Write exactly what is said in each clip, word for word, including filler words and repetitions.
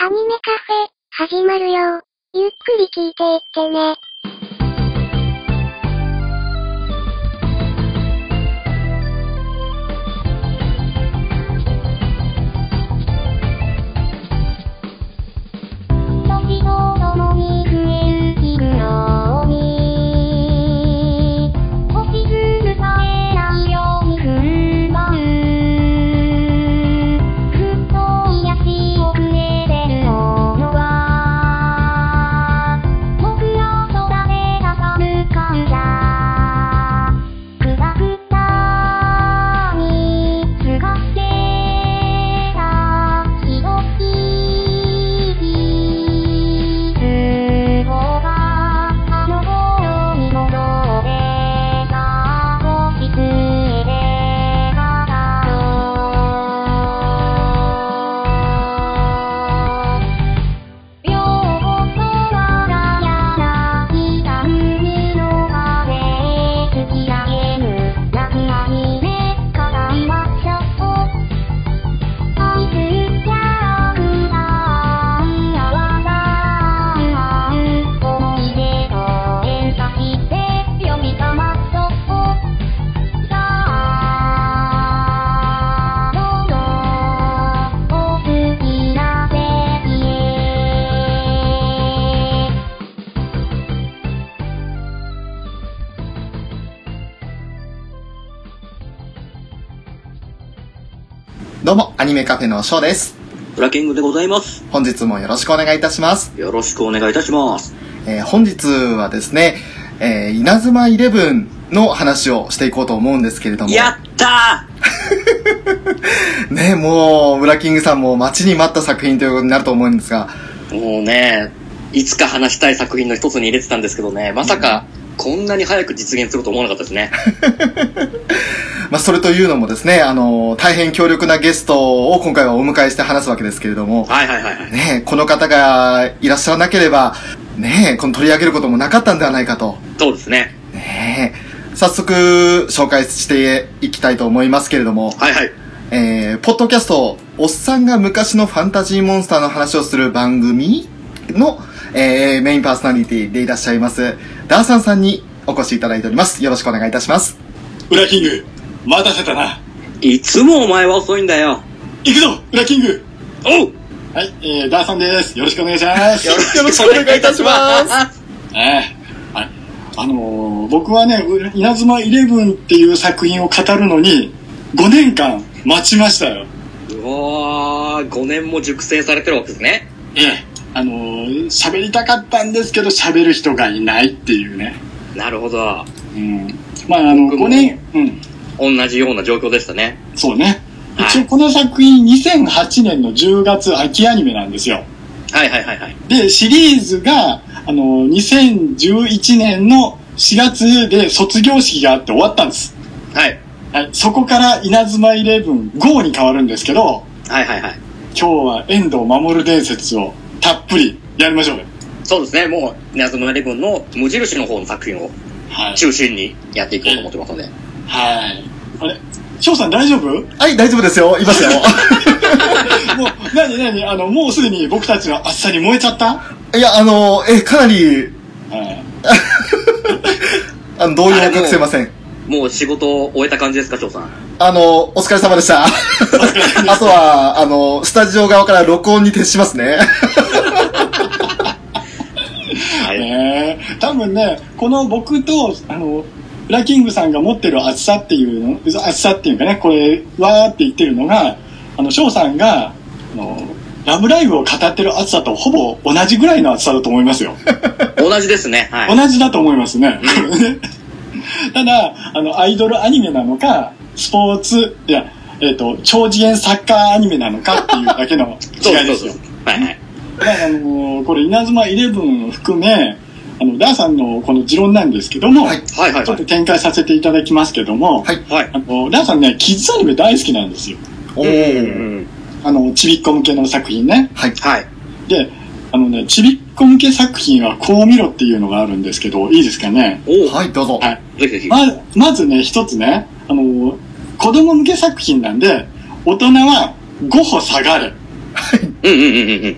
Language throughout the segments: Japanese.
アニメカフェ、始まるよ。ゆっくり聞いていってね。時とともに増える日のように、星屑さえないように踏ん張る。ふっと癒しをくれてるものは、僕ら空で挟む感謝。くたくたにすがってたひどいどうも、アニメカフェのショーです。 ブラキングでございます。 本日もよろしくお願いいたします。 よろしくお願いいたします。 えー、本日はですね、えー、稲妻イレブンの話をしていこうと思うんですけれども。 やったーね、もう、ブラキングさんも待ちに待った作品ということになると思うんですが。 もうね、いつか話したい作品の一つに入れてたんですけどね、まさか、こんなに早く実現すると思わなかったですね。 まあ、それというのもですね、あの、大変強力なゲストを今回はお迎えして話すわけですけれども。 はいはいはいはい。 ね、この方がいらっしゃらなければ、ね、この取り上げることもなかったんではないかと。 そうですね。 ね、早速、紹介していきたいと思いますけれども。 はいはい。 えー、ポッドキャスト、おっさんが昔のファンタジーモンスターの話をする番組の、えー、メインパーソナリティでいらっしゃいます、ダーサンさんにお越しいただいております。よろしくお願いいたします。 ウラキング、待たせたな。 いつもお前は遅いんだよ。 行くぞ、ウラキング。 おう。 はい、えー、ダーさんです。よろしくお願いします。 よろしくお願いいたします。 えー、はい。あのー、僕はね、稲妻イレブンっていう作品を語るのに、ごねんかん待ちましたよ。 うわー、ごねんも熟成されてるわけですね。 ええ。あのー、喋りたかったんですけど、喋る人がいないっていうね。 なるほど。 うん。まあ、あの、ごねん、 うん。同じような状況でしたね。 そうね。 はい、 一応この作品にせんはちねんのじゅうがつ秋アニメなんですよ。 はいはいはいはい。 で、シリーズが、あの、にせんじゅういちねんのしがつで卒業式があって終わったんです。 はい。 はい。そこから稲妻イレブンゴーに変わるんですけど、 はいはいはい。 今日は遠藤守伝説をたっぷりやりましょうね。 そうですね。もう、稲妻イレブンの無印の方の作品を中心にやっていこうと思ってますので。 はい。あれ翔さん大丈夫？ はい、大丈夫ですよ。いますよ。 もう、なになにあの、もうすでに僕たちのあっさり燃えちゃった？ いや、あの、え、かなり、 はい。 あの、動揺を隠せません。 もう仕事を終えた感じですか、翔さん。 あの、お疲れ様でした。あとは、あの、スタジオ側から録音に徹しますね。 はい、ねえ、多分ね、この僕と、あの、ウラキングさんが持ってる熱さっていうの、熱さっていうかね、これ、わーって言ってるのが、あの、翔さんが、あの、ラブライブを語ってる熱さとほぼ同じぐらいの熱さだと思いますよ。 同じですね。はい。 同じだと思いますね。ただ、あの、アイドルアニメなのか、スポーツ、いや、えっと、超次元サッカーアニメなのかっていうだけの違いですよ。 はいはい。 だから、あの、これ、稲妻イレブンを含め、あの、ダーさんのこの持論なんですけども、はい、はいはい、ちょっと展開させていただきますけども、はい、はい、あの、ダーさんね、キッズアニメ大好きなんですよ。 おー。 あの、ちびっこ向けの作品ね。 はい。はい。 で、あのね、ちびっこ向け作品はこう見ろっていうのがあるんですけど、いいですかね。 おはい、どうぞ。はい。 ぜひぜひ。 ま、まずね、一つね、あの、子供向け作品なんで、大人はご歩下がれ。 はい。うんうんうんうん。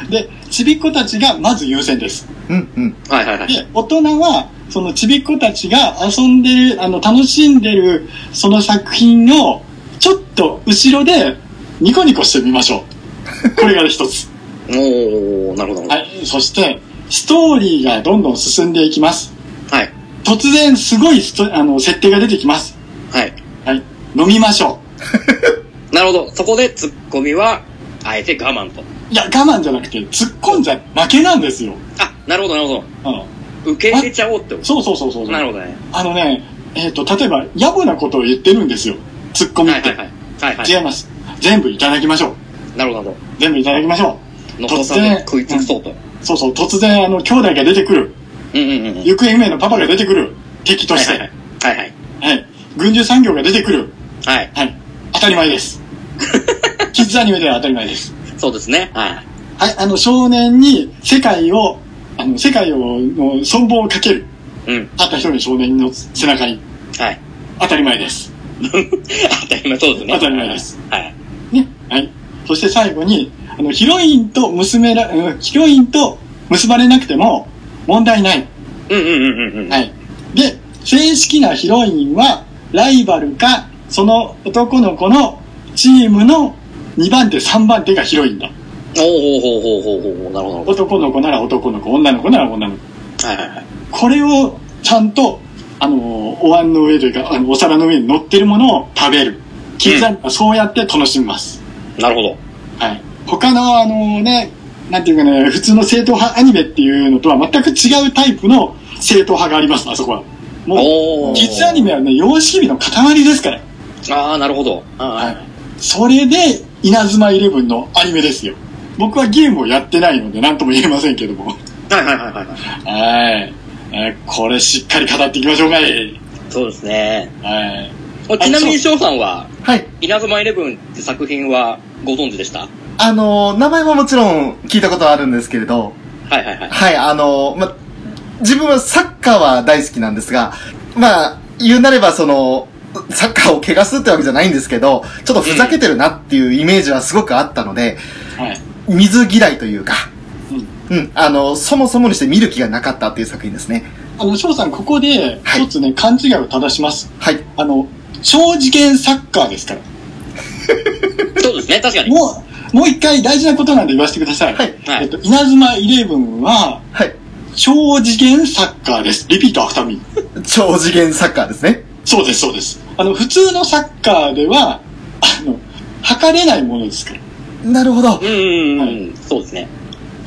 で、ちびっ子たちがまず優先です。 うんうん。 はいはいはい。 で、大人は、そのちびっ子たちが遊んでる、あの、楽しんでる、その作品を、ちょっと後ろで、ニコニコしてみましょう。これが一つ。 おー、なるほど。 はい。そして、ストーリーがどんどん進んでいきます。 はい。 突然、すごいスト、あの、設定が出てきます。 はい。 はい。飲みましょなるほど。そこでツッコミは、あえて我慢と。 う。いや、我慢じゃなくて、突っ込んじゃ負けなんですよ。 あ、なるほどなるほど。 うん。 受け入れちゃおうってこと。 そうそうそうそう。 なるほどね。 あのね、えっ、と、例えば、野暮なことを言ってるんですよ。突っ込みって。 はいはいはい。はいはい。 違います。全部いただきましょう。 なるほど。 全部いただきましょう。 残さず食いつくそうと。 そうそう、突然、あの、兄弟が出てくる。 うんうんうん。 行方不明のパパが出てくる。敵として。 はいはいはい。はいはい。軍需産業が出てくる。 はい。 はい。当たり前です。キッズアニメでは当たり前です。 そうですね。はい。 はい。あの、少年に世界を、あの、世界を、の存亡をかける。 うん。 たった一人の少年の背中に。 はい。 当たり前です。 当たり前そうですね。 当たり前です。 はい。 ね。はい。そして最後に、あの、ヒロインと娘ら、うんヒロインと結ばれなくても問題ない。 うんうんうんうんうん。 はい。で、正式なヒロインは、ライバルか、その男の子のチームのにばん手、さんばん手がヒロインだ。 おーほうほうほうほうほうほう。なるほどなるほ男の子なら男の子、女の子なら女の子。 ど。はいはいはい。 これをちゃんと、あの、お椀の上というか、あの、お皿の上に乗ってるものを食べる。キッズアニメはそうやって楽しみます。 なるほど。 はい。他のあのね、なんていうかね、普通の正統派アニメっていうのとは全く違うタイプの正統派があります、あそこは。もう、 おー。 キッズアニメはね、様式美の塊ですから。 ああ、なるほど。ははい。それで、稲妻イレブンのアニメですよ。僕はゲームをやってないので何とも言えませんけども。 いはいはいはいはい。 はい。えーこれしっかり語っていきましょうかい。 そうですね。 はい。 ちなみに翔さんは、 はい。 稲妻イレブンって作品はご存知でした？ あのー、名前はもちろん聞いたことはあるんですけれど、 はいはいはい。 はい、あのー、ま、自分はサッカーは大好きなんですが、まあ、言うなればその、サッカーを怪我すってわけじゃないんですけど、ちょっとふざけてるなっていうイメージはすごくあったので、 はい。 水嫌いというか、 うん。 うん、あの、そもそもにして見る気がなかったっていう作品ですね。 あの、翔さん、ここではい一つね、勘違いを正します。 はい。 あの、超次元サッカーですから。 そうですね、確かに。 もう、もう一回大事なことなんで言わせてください。 はい。 はいえっと、稲妻イレブンは、 はい。 超次元サッカーです。リピートアフターミー。 超次元サッカーですね。 そうです、そうです。あの、普通のサッカーでは、あの、測れないものですから。 なるほど。 うんうんうん、 はいそうですね。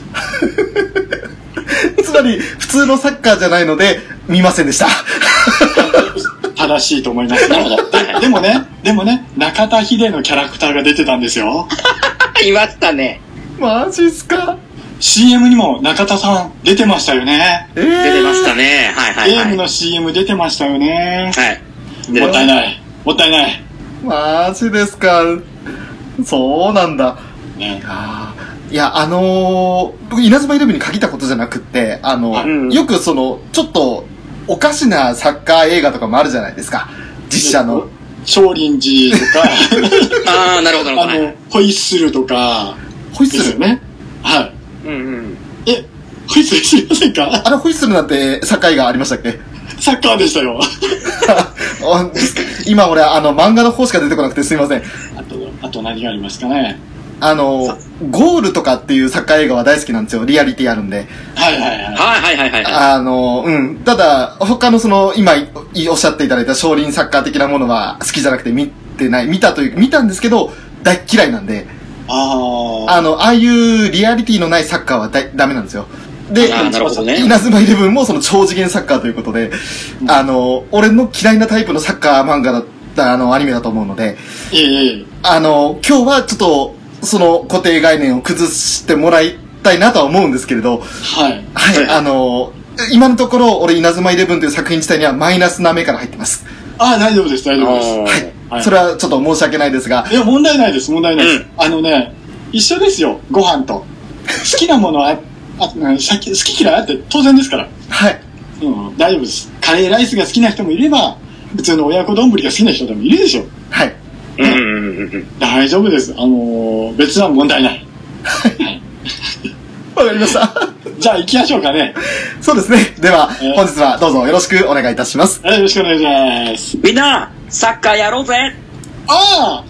つまり、普通のサッカーじゃないので、見ませんでした。 正しいと思います。 なるほど。はいはい。 でもね、でもね、中田秀のキャラクターが出てたんですよ。 いましたね。 マジっすか。 シーエム にも中田さん出てましたよね。 えー、 出てましたね。はいはいはい。 ゲームの シーエム 出てましたよね。 はい。 もったいい。 ない。もったいない。 マジですか。そうなんだ。 ね、 あーいや、あのー、僕、稲妻イレブンに限ったことじゃなくって、あの、 うんよくその、ちょっと、おかしなサッカー映画とかもあるじゃないですか。実写の。 少林寺とか、 ああ、なるほどなるほど。 あの、ホイッスルとか、 ホイッスルですよね。はい。 うんうん。 え、ホイッスル知りませんか？ あれ、ホイッスルなんて境がありましたっけ？ サッカーでしたよ。 あ今俺、あの、漫画の方しか出てこなくてすいません。 あと、あと何がありますかね。 あの、ゴールとかっていうサッカー映画は大好きなんですよ。リアリティあるんで。 はいはいはい。 はいはいはいはいはい。 あの、うん。ただ、他のその、今いおっしゃっていただいた少林サッカー的なものは好きじゃなくて見てない。見たという、見たんですけど、大っ嫌いなんで、 ああ。 あの、ああいうリアリティのないサッカーはだダメなんですよ。で、 あーなるほどね。 稲妻イレブンもその超次元サッカーということで、 うんあの、俺の嫌いなタイプのサッカー漫画だった、あの、アニメだと思うので、 ええええ。 あの、今日はちょっと、その固定概念を崩してもらいたいなとは思うんですけれど、 はい。 はい、あの、今のところ、俺、稲妻イレブンという作品自体にはマイナスな目から入ってます。 ああ、大丈夫です、大丈夫です。 ははい。 はいそれはちょっと申し訳ないですが、 いや、問題ないです、問題ないです。 うんあのね、一緒ですよ、ご飯と。好きなものは、あ、あさっき好き嫌いあって当然ですから。 はい。 うん、大丈夫です。カレーライスが好きな人もいれば、普通の親子丼が好きな人でもいるでしょ。 はい。 うんうんうんうん。 大丈夫です。あのー、別は問題ない。はい。 わかりました。 じゃあ行きましょうかね。 そうですね。では、 えー、 本日はどうぞよろしくお願いいたします。 はい、よろしくお願いします。 みんな、サッカーやろうぜ。 ああ。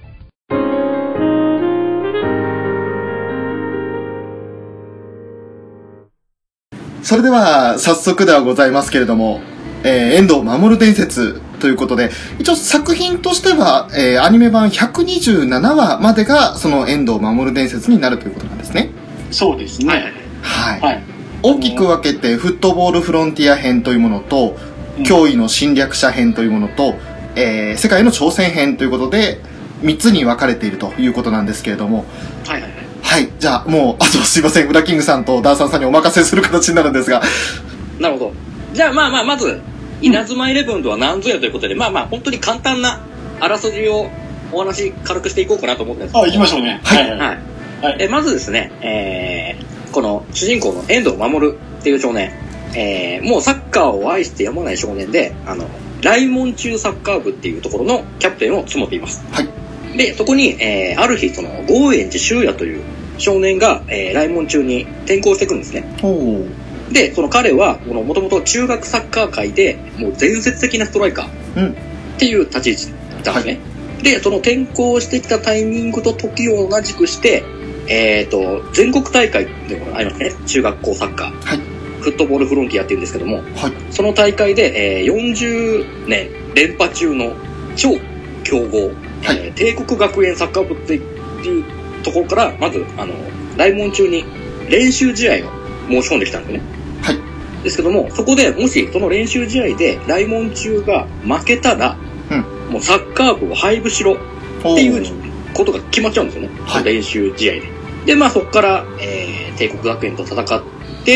それでは、早速ではございますけれども、えー、遠藤守伝説ということで、一応作品としては、えー、アニメ版ひゃくにじゅうななわまでが、その遠藤守伝説になるということなんですね。 そうですね。 はい。 はい。 大きく分けて、フットボールフロンティア編というものと、うん、脅威の侵略者編というものと、えー、世界の挑戦編ということで、みっつに分かれているということなんですけれども、 はいはいはい。 はい。じゃあ、もう、あとすいません、ウラキングさんとダーサンさんにお任せする形になるんですが。 なるほど。じゃあ、まあまあ、まず、稲妻イレブンとは何ぞやということで、まあまあ、本当に簡単なあらすじをお話軽くしていこうかなと思ってるんですけど。 あ、行きましょうね。はい。はい。 はいはい、えまずですね、えー、この主人公の遠藤守っていう少年、えー、もうサッカーを愛してやまない少年で、あの、来門中サッカー部っていうところのキャプテンを務めています。はい。で、そこに、えー、ある日、その、郷円寺修也という少年が、えー、来門中に転校していくんですね。おで、その彼は、この、もともと中学サッカー界で、もう伝説的なストライカーっていう立ち位置なんですね。はい、で、その転校してきたタイミングと時を同じくして、えっと、全国大会でもありますね。中学校サッカー。はい。フットボールフロンティアって言うんですけども、はい、その大会で、えー、よんじゅうねん連覇中の超強豪、はい、えー、帝国学園サッカー部っていうところから、まず、あの、来門中に練習試合を申し込んできたんですね。はい。ですけども、そこでもしその練習試合で来門中が負けたら、うん、もうサッカー部を廃部しろっていうことが決まっちゃうんですよね。はい、練習試合で。で、まあそこから、えー、帝国学園と戦って、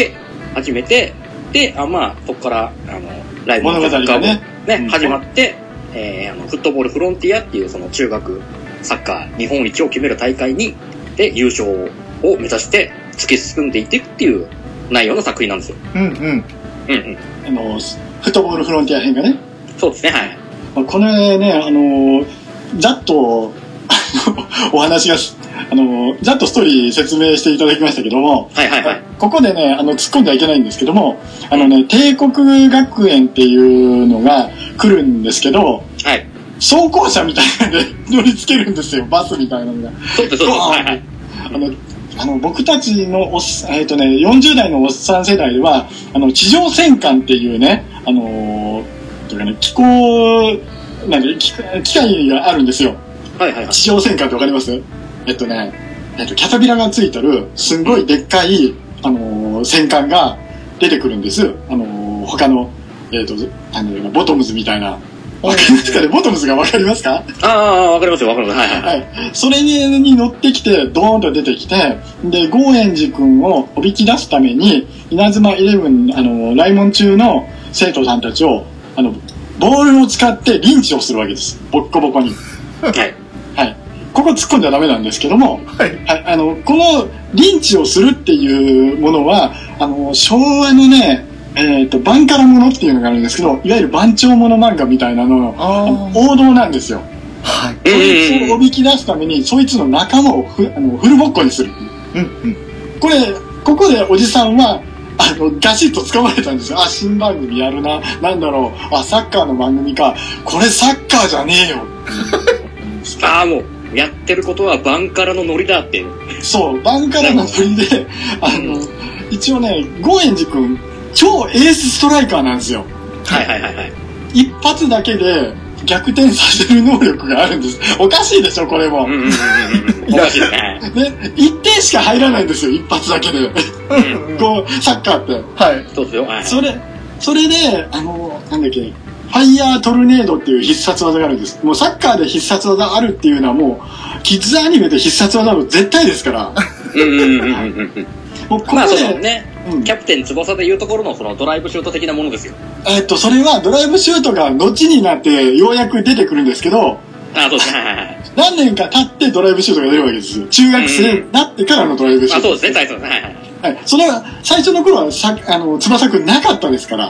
初めて、で、あまあそこから、あの、来門中サッカー部ね、ね、うん、始まって、えー、あの、フットボールフロンティアっていうその中学サッカー日本一を決める大会に、で、優勝を目指して突き進んでいっていくっていう内容の作品なんですよ。うんうん。うんうん。 あの、フットボールフロンティア編がね。 そうですね、はい。 これね、あの、ざっと、お話が、あの、ざっとストーリー説明していただきましたけども、 はいはいはい。 ここでね、あの、突っ込んではいけないんですけども、あのね、帝国学園っていうのが来るんですけど、はい。装甲車みたいなので乗り付けるんですよ、バスみたいなのが。 そうです、そうです。はいはい。 あの、あの僕たちのおっ、えっとね、よんじゅう代のおっさん世代では、あの、地上戦艦っていうね、あのー、というかね、機構、なんで、機械があるんですよ。はいはいはい。地上戦艦ってわかります？えっとね、えっと、キャタピラがついてる、すんごいでっかい、あのー、戦艦が出てくるんです。あのー、他の、えっと、あの、ボトムズみたいな。わかりますかね？ボトムズがわかりますか？ ああ、わかりますよ、わかります。はいはい。 はい。それに乗ってきて、ドーンと出てきて、で、郷円寺くんをおびき出すために、稲妻イレブン、あの、来門中の生徒さんたちを、あの、ボールを使ってリンチをするわけです。ボッコボコに。はい。はい。ここ突っ込んじゃダメなんですけども、はい。はい。あの、このリンチをするっていうものは、あの、昭和のね、えっと、バンカラものっていうのがあるんですけど、いわゆる番長もの漫画みたいなのの王道なんですよ。はい。そいつをおびき出すために、そいつの仲間をふあのフルボッコにする。うんうん。これ、ここでおじさんは、あの、ガシッと掴まれたんですよ。あ、新番組やるな。なんだろう。あ、サッカーの番組か。これサッカーじゃねえよ。 ああ、もう、やってることはバンカラのノリだっていう。 そう、バンカラのノリで、あの、うん、一応ね、郷円寺くん、超エースストライカーなんですよ。 はいはいはいはい。 一発だけで逆転させる能力があるんです。おかしいでしょ、これも。うんうんうんうん。おかしいですね。ね、一点しか入らないんですよ、一発だけで。こう、サッカーって。 はい。そうですよ。はい。 それ、それで、あの、なんだっけ、ファイヤートルネードっていう必殺技があるんです。もうサッカーで必殺技あるっていうのはもう、キッズアニメで必殺技は絶対ですから。うんうんうんうん。 もうここで、まあそうね、うん、キャプテン翼でいうところのそのドライブシュート的なものですよ。 えっと、それはドライブシュートが後になってようやく出てくるんですけど、 あ、そうですね。 何年か経ってドライブシュートが出るわけですよ。中学生になってからのドライブシュート。 あ、そうですね、最初ですね。 はい。それは、最初の頃はさ、あの、翼くんなかったですから。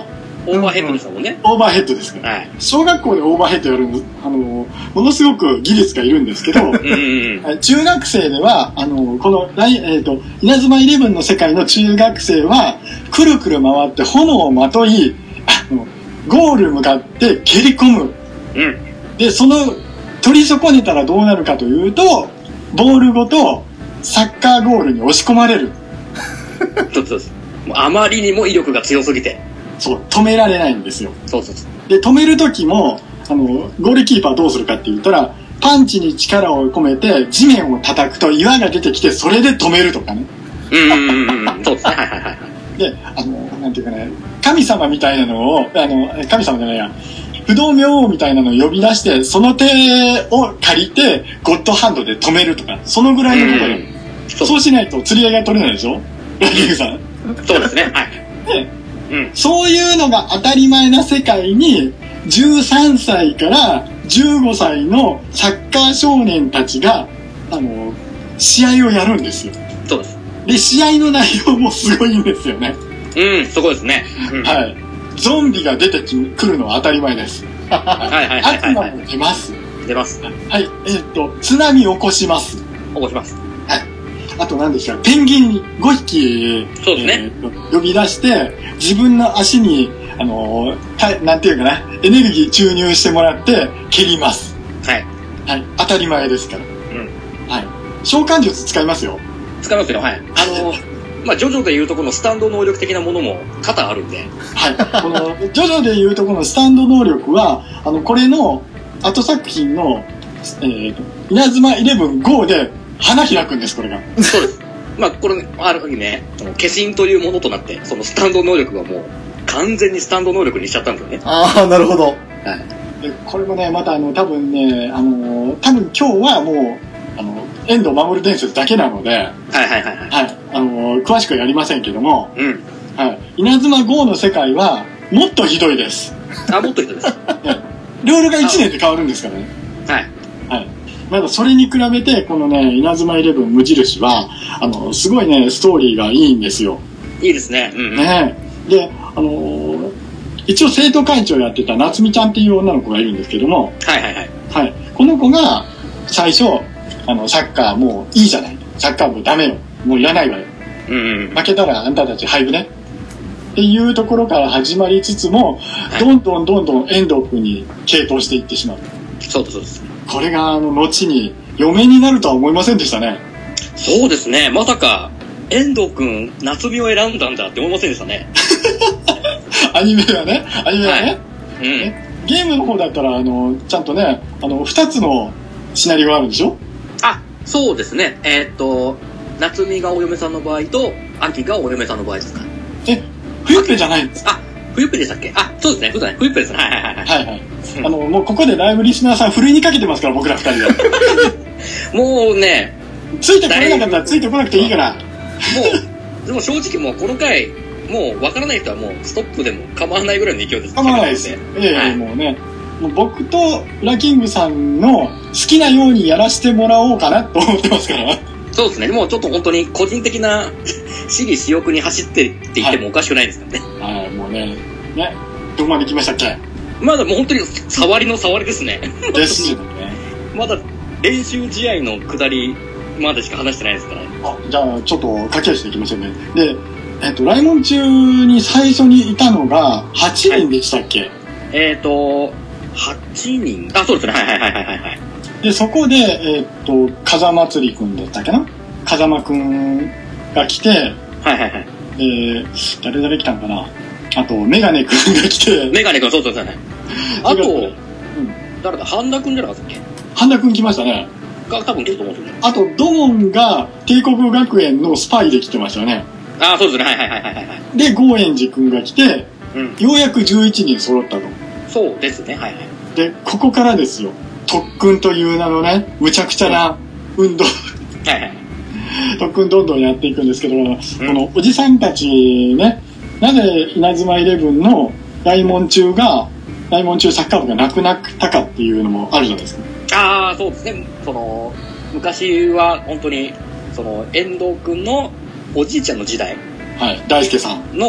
オーバーヘッドでしたもんね。 オーバーヘッドですから。 はい。 小学校でオーバーヘッドやるの、あの、ものすごく技術がいるんですけど、 うんうんうん。 中学生では、あの、この、来えっ、と、稲妻イレブンの世界の中学生は、くるくる回って炎をまとい、あの、ゴール向かって蹴り込む。 うん。 で、その、取り損ねたらどうなるかというと、ボールごとサッカーゴールに押し込まれる。 そうそうそう。もうあまりにも威力が強すぎて。 そう、止められないんですよ。 そうそうそう。 で、止める時も、あの、ゴールキーパーどうするかって言ったら、パンチに力を込めて地面を叩くと岩が出てきて、それで止めるとかね。 うんうんうんうん。そうですね。はいはいはい。 で、あの、なんていうかね、神様みたいなのを、あの、神様じゃないや、不動明王みたいなのを呼び出して、その手を借りて、ゴッドハンドで止めるとか、そのぐらいのことで、そうそうしないと釣り合いが取れないでしょラキングさん。 そうですね。はい。 で、 うん。 そういうのが当たり前な世界に、じゅうさんさいからじゅうごさいのサッカー少年たちが、あの、試合をやるんですよ。 そうです。 で、試合の内容もすごいんですよね。 うん、すごいですね。うん、 はい。ゾンビが出てくるのは当たり前です。 はいはいはいはい、 悪魔も出ます。 出ます。 はい。えっと、津波起こします。 起こします。 はい。あと何でしたか、ペンギンごひき、 そうですね、 えー、呼び出して、自分の足に、あのー、はい、なんていうかな、エネルギー注入してもらって蹴ります。 はい。 はい。当たり前ですから。 うん。 はい。召喚術使いますよ。 使いますよ。はい。あのー、まあ、ジョジョでいうとこのスタンド能力的なものも多々あるんで。 はい。この、ジョジョでいうとこのスタンド能力は、あの、これの後作品の、えーと、稲妻イレブンゴーで花開くんです、これが。 そうです。まあ、これ、ね、ある意味ね、化身というものとなって、そのスタンド能力がもう、完全にスタンド能力にしちゃったんですよね。 ああ、なるほど。はい。 で、これもね、またあの、多分ね、あの、多分今日はもう、あの、遠藤守伝説だけなので、はいはいはいはい。 はい。あの、詳しくはやりませんけども、 うん。 はい。稲妻ゴーの世界は、もっとひどいです。 あ、もっとひどいです。 ね、ルールがいちねんで変わるんですからね。 はい。 はい。まだそれに比べて、このね、稲妻イレブン無印は、あの、すごいね、ストーリーがいいんですよ。 いいですね。うん、うん。 ね。で、あのー、一応生徒会長やってた夏美ちゃんっていう女の子がいるんですけども、 はいはいはい。 はい。この子が、最初、あの、サッカーもういいじゃない。サッカー部ダメよ。もういらないわよ。 うんうん。 負けたらあんたたち廃部ね。っていうところから始まりつつも、はい、どんどんどんどん遠藤君に傾倒していってしまう。 そうですそうです。 これが、あの、後に嫁になるとは思いませんでしたね。 そうですね。まさか、遠藤君、夏美を選んだんだって思いませんでしたね。 アニメはね、アニメはね。はい、 うん。 ゲームの方だったら、あの、ちゃんとね、あの、二つのシナリオがあるんでしょ？ あ、そうですね。えー、っと、夏美がお嫁さんの場合と、秋がお嫁さんの場合ですか。 え、冬っぺじゃないんですか？ あ、冬っぺでしたっけ？あ、そうですね。そうですね。冬っぺですね。はいはいはい。はいはい。 うん、あの、もうここでライブリスナーさん、ふるいにかけてますから、僕ら二人で。 もうね、 ついてこれなかったらついてこなくていいから。もう、でも正直もうこの回、もう分からない人はもうストップでも構わないぐらいの勢いです。 構わないです。ええ、はい、もうね。もう僕とラキングさんの好きなようにやらせてもらおうかなと思ってますから。 そうですね。もうちょっと本当に個人的な私利私欲に走ってって言ってもおかしくないですからね。 はい、はい、もうね。ね。どこまで来ましたっけ？ まだもう本当に触りの触りですね。 ですよね。 まだ練習試合の下りまでしか話してないですから。 あ、じゃあちょっと駆け足でいきましょうね。で、えっと、来門中に最初にいたのがはちにんでしたっけ？はい、 えっ、ー、と、はちにん。あ、そうですね。はいはいはいはいはい。 で、そこで、えっと、風祭りくんだったっけな？風間くんが来て、はいはいはい。 えー、誰誰来たんかな？あと、メガネくんが来て。 メガネくん、そうそうそうね。あと、うん、誰だ、半田くんじゃなかったっけ？ 半田くん来ましたね。 が多分来ると思うんですよね。 あと、ドモンが帝国学園のスパイで来てましたよね。 ああ、そうですね。はいはいはいはいはい。 で、ゴーエンジ君が来て、うん、ようやくじゅういちにん揃ったと。 そうですね。はいはい。 で、ここからですよ。特訓という名のね、むちゃくちゃな運動。はいはい。特訓どんどんやっていくんですけど、うん、このおじさんたちね、なぜ稲妻イレブンの来門中が、来門中サッカー部がなくなったかっていうのもあるじゃないですか。 ああ、そうですね。その、昔は本当に、その、遠藤くんのおじいちゃんの時代。 はい、大輔さん。 の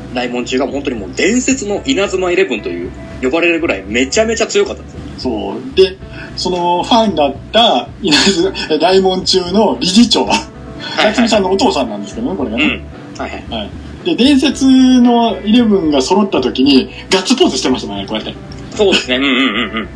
大門中が本当にもう伝説の稲妻イレブンという呼ばれるぐらいめちゃめちゃ強かったんですよ。 そうでそのファンだった稲妻大門中の理事長夏美さんのお父さんなんですけどねこれがね、 うん、はいはい、 はい、で伝説のイレブンが揃った時にガッツポーズしてましたもんねこうやって。 そうですね、うんうんうんうん、 うん、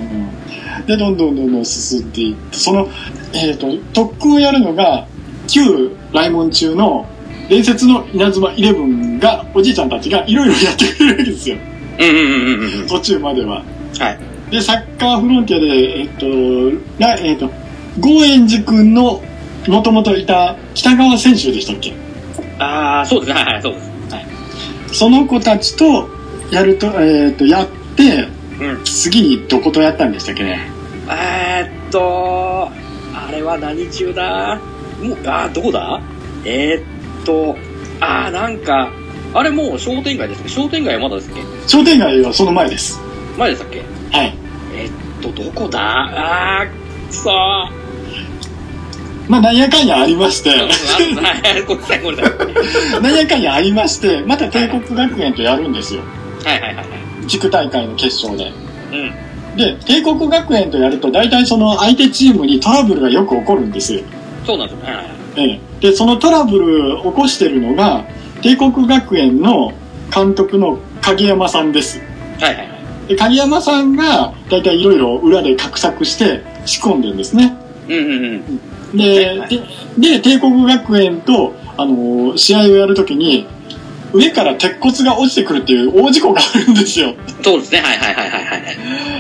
でどんどんどんどん進んでいってその、えー、と特訓をやるのが旧来門中の伝説の稲妻イレブンがおじいちゃんたちがいろいろやってくれるわけですよ、 うんうんうんうん、 途中までは。 はいでサッカーフロンティアでえっ、ー、となえっ、ー、と郷円寺君のもともといた北川選手でしたっけ。 ああそうですね、はいはいそうです、はい、 その子たちとやるとえっ、ー、とやって、うん、次にどことやったんでしたっけね。 えー、っとあれは何中だもうあーどこだえー、っとあーなんかあれもう商店街ですね。商店街はまだですっけ。 商店街はその前です。 前でしたっけ。 はい。 えー、っとどこだあーくそーまあなんやかんやありましてごめんなさいごめんなさいなんやかんやありましてまた帝国学園とやるんですよ。 はいはいはいはい地区大会の決勝で。 うんで帝国学園とやると大体その相手チームにトラブルがよく起こるんですよ。 そうなんですよね、はいはい、 ええ、でそのトラブルを起こしてるのが帝国学園の監督の影山さんです。 はいはいはい。 で影山さんが大体いろいろ裏で画策して仕込んでるんですね。 うんうんうん。 で、 はいはい、 で、で帝国学園と、あのー、試合をやるときに上から鉄骨が落ちてくるっていう大事故があるんですよ。 そうですね、はいはいはいはいはい。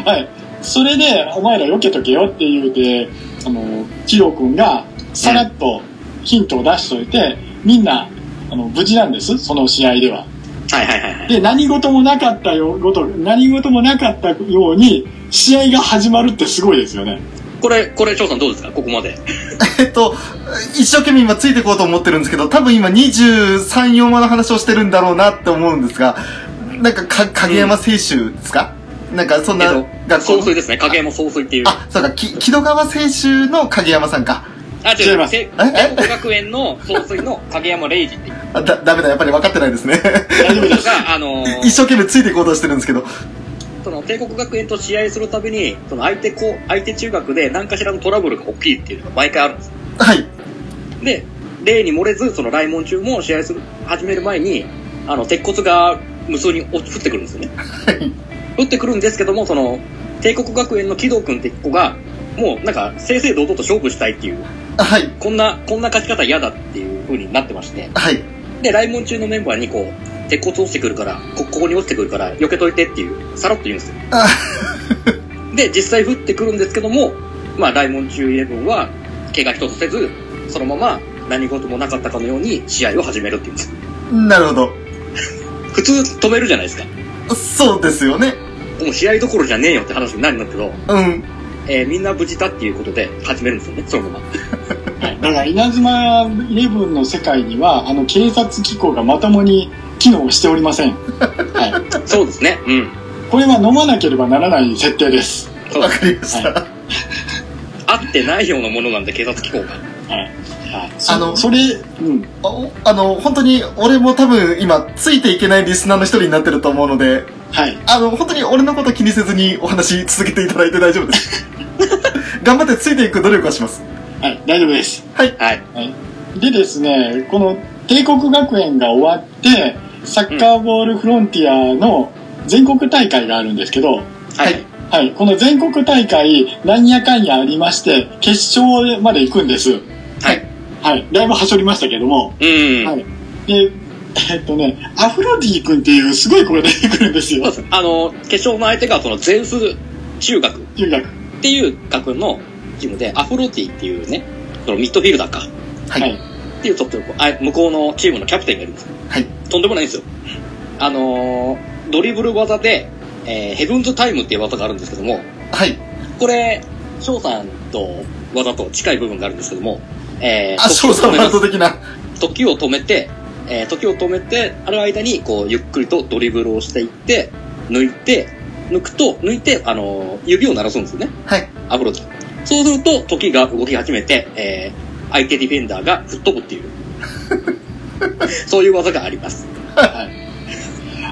はい。それでお前ら避けとけよって言うて、あのー、ヒロ君がさらっとヒントを出しといて、みんなあの無事なんです、その試合では。 はいはいはいはい。 で、何事もなかったよ、ごと、何事もなかったように、試合が始まるってすごいですよね。 これ、これ、翔さんどうですかここまで。 えっと、一生懸命今ついていこうと思ってるんですけど、多分今にじゅうさん、よんわの話をしてるんだろうなって思うんですが、なんか、か、影山清舟ですか、うん、なんか、そんな、 学校。総帥ですね。影山総帥っていう。 あ、そうか、き、木戸川清舟の影山さんか。 あ、違います。 ええ学園の総帥の影山礼二っていう。 あ、だ、ダメだ、やっぱり分かってないですね。 大丈夫ですかあのー、 一生懸命ついていこうとしてるんですけど。 その、帝国学園と試合するたびに、その相手こう、相手中学で何かしらのトラブルが大きいっていうのが毎回あるんです。 はい。 で、例に漏れず、その来門中も試合する、始める前に、あの、鉄骨が無数に降ってくるんですよね。 はい。 降ってくるんですけども、その、帝国学園の木戸君って子が、もうなんか、正々堂々と勝負したいっていう。 はい。 こんな、こんな勝ち方嫌だっていう風になってまして。 はい。 で、来門中のメンバーにこう、鉄骨落ちてくるから、こ、ここに落ちてくるから、避けといてっていう、さらっと言うんですよ。で、実際降ってくるんですけども、まあ、来門中イレブンは、怪我一つせず、そのまま何事もなかったかのように試合を始めるっていうんです。 なるほど。 普通止めるじゃないですか。 そうですよね。 もう試合どころじゃねえよって話になるんだけど、 うん。 えー、みんな無事だっていうことで始めるんですよね、そのまま。 だから稲妻イレブンの世界にはあの警察機構がまともに機能しておりません。はい。 そうですね。うん。 これは飲まなければならない設定です。 わかりました。はい、 合ってないようなものなんで警察機構が。 はい。あのそれ、うん、 あの本当に俺も多分今ついていけないリスナーの一人になってると思うので、 はい、 あの本当に俺のこと気にせずにお話続けていただいて大丈夫です頑張ってついていく努力はします。 はい、大丈夫です。 はい、 はいはい、でですね、この帝国学園が終わってサッカーボールフロンティアの全国大会があるんですけど、 はいはい、この全国大会なんやかんやありまして決勝まで行くんです。 はいはい、だいぶはしょりましたけども、 うん、 はい、で、えっとね、アフロディ君っていうすごい子が出てくるんですよ。 そうです。あの、決勝の相手がそのゼウス中学中学っていう学園のチームで、アフロディっていうね、そのミッドフィルダーか。 はい。 っていうちょっとあ向こうのチームのキャプテンがいるんですよ。 はい。 とんでもないんですよ。あのー、ドリブル技で、えー、ヘブンズタイムっていう技があるんですけども、 はい。 これ、翔さんと技と近い部分があるんですけども、えー、 あ、翔さんワード的な。 時を止めて、えー、時を止めて、ある間に、こう、ゆっくりとドリブルをしていって、抜いて、抜くと、抜いて、あのー、指を鳴らすんですよね。 はい。 アプローチ。そうすると、時が動き始めて、えー、相手ディフェンダーが吹っ飛ぶっていう、そういう技があります。 はい。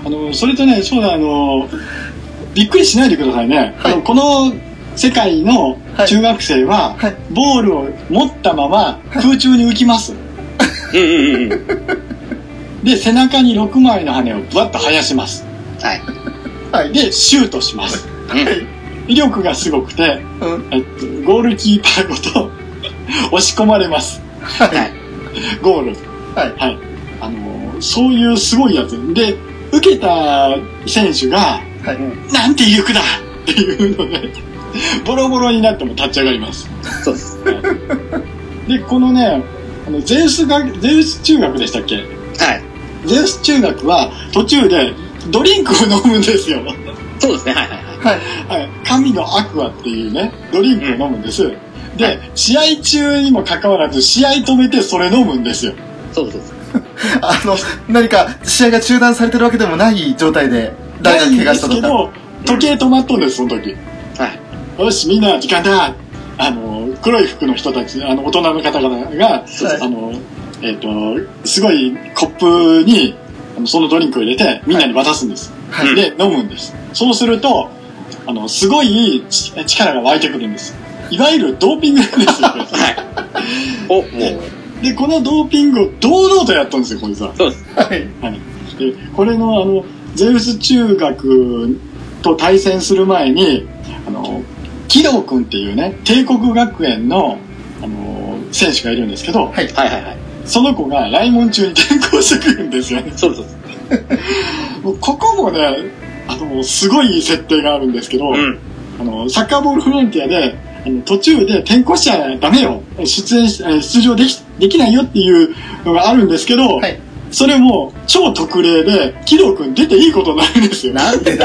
あのそれとね、そうだ、あのびっくりしないでくださいね、 はい、 この世界の中学生は、 はい、 ボールを持ったまま空中に浮きます、 うんうんうん。 で背中にろくまいの羽をぶわっと生やします。 はい。 はい。 でシュートします。 はい。 威力がすごくて、 うん、 えっと、ゴールキーパーごと押し込まれます。 はい。 ゴール。 はい。 はい。あのー、そういうすごいやつで、受けた選手が、 はい、 なんて威力だっていうのでボロボロになっても立ち上がります。 そうです。 はい、でこのね、あのゼウスがゼウス中学でしたっけ？ はい。 ゼウス中学は途中でドリンクを飲むんですよ。 そうですね。はいはいはい。 はい。 はい、神のアクアっていうねドリンクを飲むんです。うん、で、はい、試合中にもかかわらず試合止めてそれ飲むんですよ。 そうです。 あの何か試合が中断されてるわけでもない状態で誰が怪我したとか。 ないんですけど時計止まっとんですその時。 はい。 よしみんな時間だ。あの黒い服の人たち、あの大人の方々が、はい、あのえっ、ー、とすごいコップにあのそのドリンクを入れてみんなに渡すんです。はい、で飲むんです。そうするとあのすごい力が湧いてくるんです。いわゆるドーピングなんですよ。はい。 おもうでこのドーピングを堂々とやったんですよこいつは。 そうです。 はい。 はい。でこれのあのゼウス中学と対戦する前にあのキドウ君っていうね帝国学園の、あのー、選手がいるんですけど、 はい、 はいはいはい、 その子が来門中に転校してくるんですよね。 そうですもうここもねあのすごい設定があるんですけど、うん、あのサッカーボールフロンティアであの途中で転校しちゃダメよ出演出場でき、できないよっていうのがあるんですけど、はい、それも超特例でキドウ君出ていいことになるんですよ。 なんでだ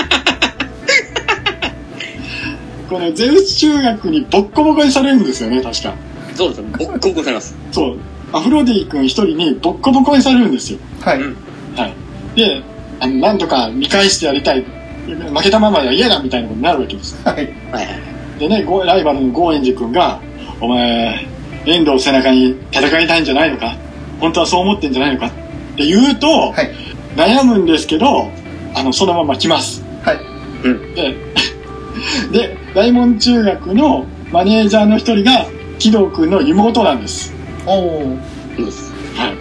このゼウス中学にボッコボコにされるんですよね確か。 そうです。ボッコボコにされます。 そうアフロディ君一人にボッコボコにされるんですよ。 はい、 はい、であのなんとか見返してやりたい負けたままでは嫌だみたいなことになるわけです。 はい、 でねライバルの郷円寺君がお前遠藤背中に戦いたいんじゃないのか本当はそう思ってんじゃないのかって言うと、はい、悩むんですけどあのそのまま来ます。 はい、 うん、でで大門中学のマネージャーの一人が木戸君の妹なんです。 おお、 はい。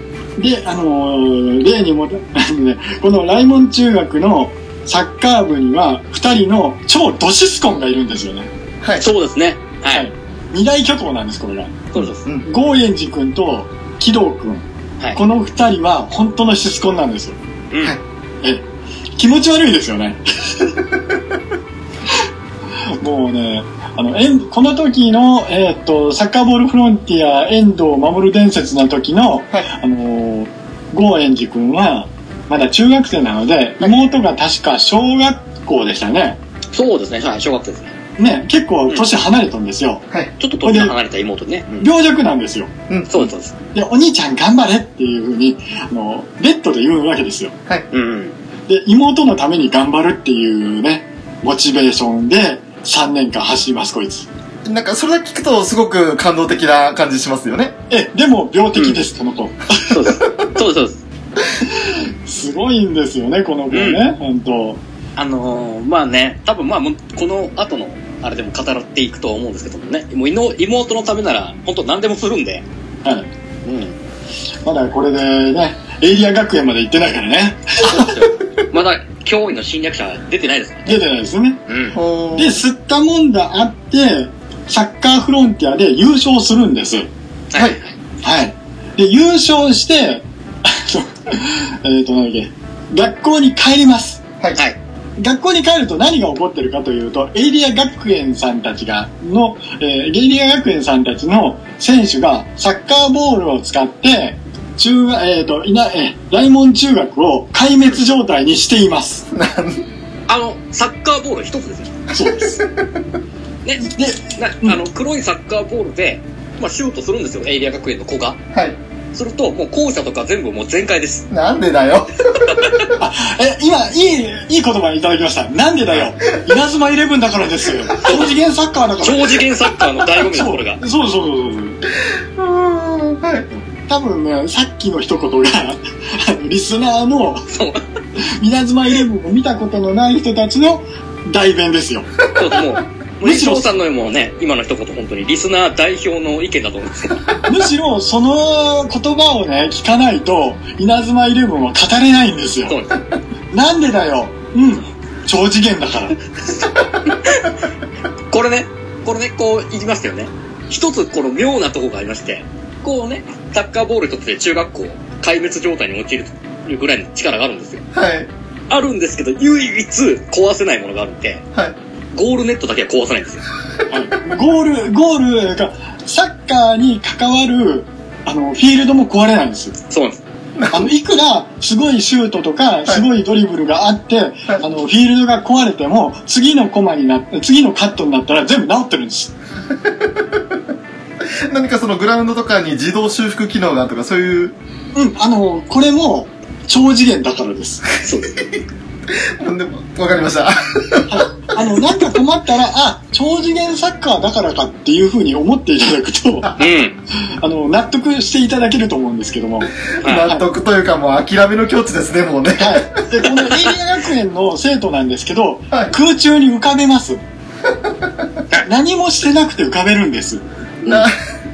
であのー、例にもこの大門中学のサッカー部にはふたりの超ドシスコンがいるんですよね。 はい、そうですね。はい。はい、 二大巨頭なんですこれが。 そうです。 郷円寺君と木戸君、はい、このふたりは本当のシスコンなんですよ。 うん、 え気持ち悪いですよね。もうねあのこの時の、えー、とサッカーボールフロンティア遠藤守伝説の時の、はい、あの郷円寺君はまだ中学生なので、はい、妹が確か小学校でしたね。 そうですね、はい、小学生ですね。 ね、結構年離れたんですよ。 うん、はい、ちょっと年離れた妹ね。 うん、病弱なんですよ。 うん、そうですそうです。 で、お兄ちゃん頑張れっていう風にあのベッドで言うわけですよ。 はい。 うん、 で、妹のために頑張るっていうねモチベーションでさんねんかん走りますこいつ。 なんかそれだけ聞くとすごく感動的な感じしますよね。 え、でも病的です、うん、この子。 そうです。そうですそうです。 すごいんですよねこの子ね、うん、本当。 あのー、まあね、多分まあこの後のあれでも語っていくと思うんですけどもね、もう妹のためなら本当何でもするんで。 はい。うん。まだこれでね、エイリア学園まで行ってないからね。 そうですよ。まだ驚異の侵略者出てないですからね。 出てないですね。 うん。 で、吸ったもんだあって、サッカーフロンティアで優勝するんです。はい。はい。で、優勝して、えっと、なんだっけ、学校に帰ります。 はい。はい。 学校に帰ると何が起こってるかというと、エイリア学園さんたちがの、えー、エイリア学園さんたちの選手がサッカーボールを使って中学、えーと、いな、えー、大門中学を壊滅状態にしています。 あのサッカーボール一つですよ。 そうです。 ね、でなあの黒いサッカーボールで、まあ、シュートするんですよエイリア学園の子が。 はい。 するともう校舎とか全部もう全開です。 なんでだよ。 あ、え、今いいいい言葉いただきました。なんでだよ。稲妻イレブンだからですよ。超次元サッカーだから。 超次元サッカーの醍醐味のところが。 そうそうそうそうそう。はい。多分ね、さっきの一言がリスナーの稲妻イレブンを見たことのない人たちの代弁ですよ。 そうもうむしろさんのもね、今の一言本当にリスナー代表の意見だと思うんですけど。 むしろその言葉をね聞かないと稲妻イレブンは語れないんですよ。 そうです。 なんでだよ。うん。超次元だから。 これね、これね、こう言いましたよね。一つこの妙なところがありまして、こうね、サッカーボール一つで中学校壊滅状態に陥るというぐらいの力があるんですよ。 はい。 あるんですけど、唯一壊せないものがあるんで、 はい。 ゴールネットだけは壊せないんですよ。 ゴール、ゴールが、サッカーに関わる、あの、フィールドも壊れないんですよ。 そうなんです。 あの、いくら、すごいシュートとか、すごいドリブルがあって、はい、あの、フィールドが壊れても、次のコマになって、次のカットになったら全部直ってるんです。 何かそのグラウンドとかに自動修復機能があるとか、そういう。 うん、あの、これも、超次元だからです。 そうです。 でも、わかりました。はい。 あの、なんか困ったら、あ、超次元サッカーだからかっていうふうに思っていただくと、うん、あの、納得していただけると思うんですけども。 納得というか、もう諦めの境地ですね、もうね。 はい。で、このエイリア学園の生徒なんですけど、はい、空中に浮かべます。何もしてなくて浮かべるんです。な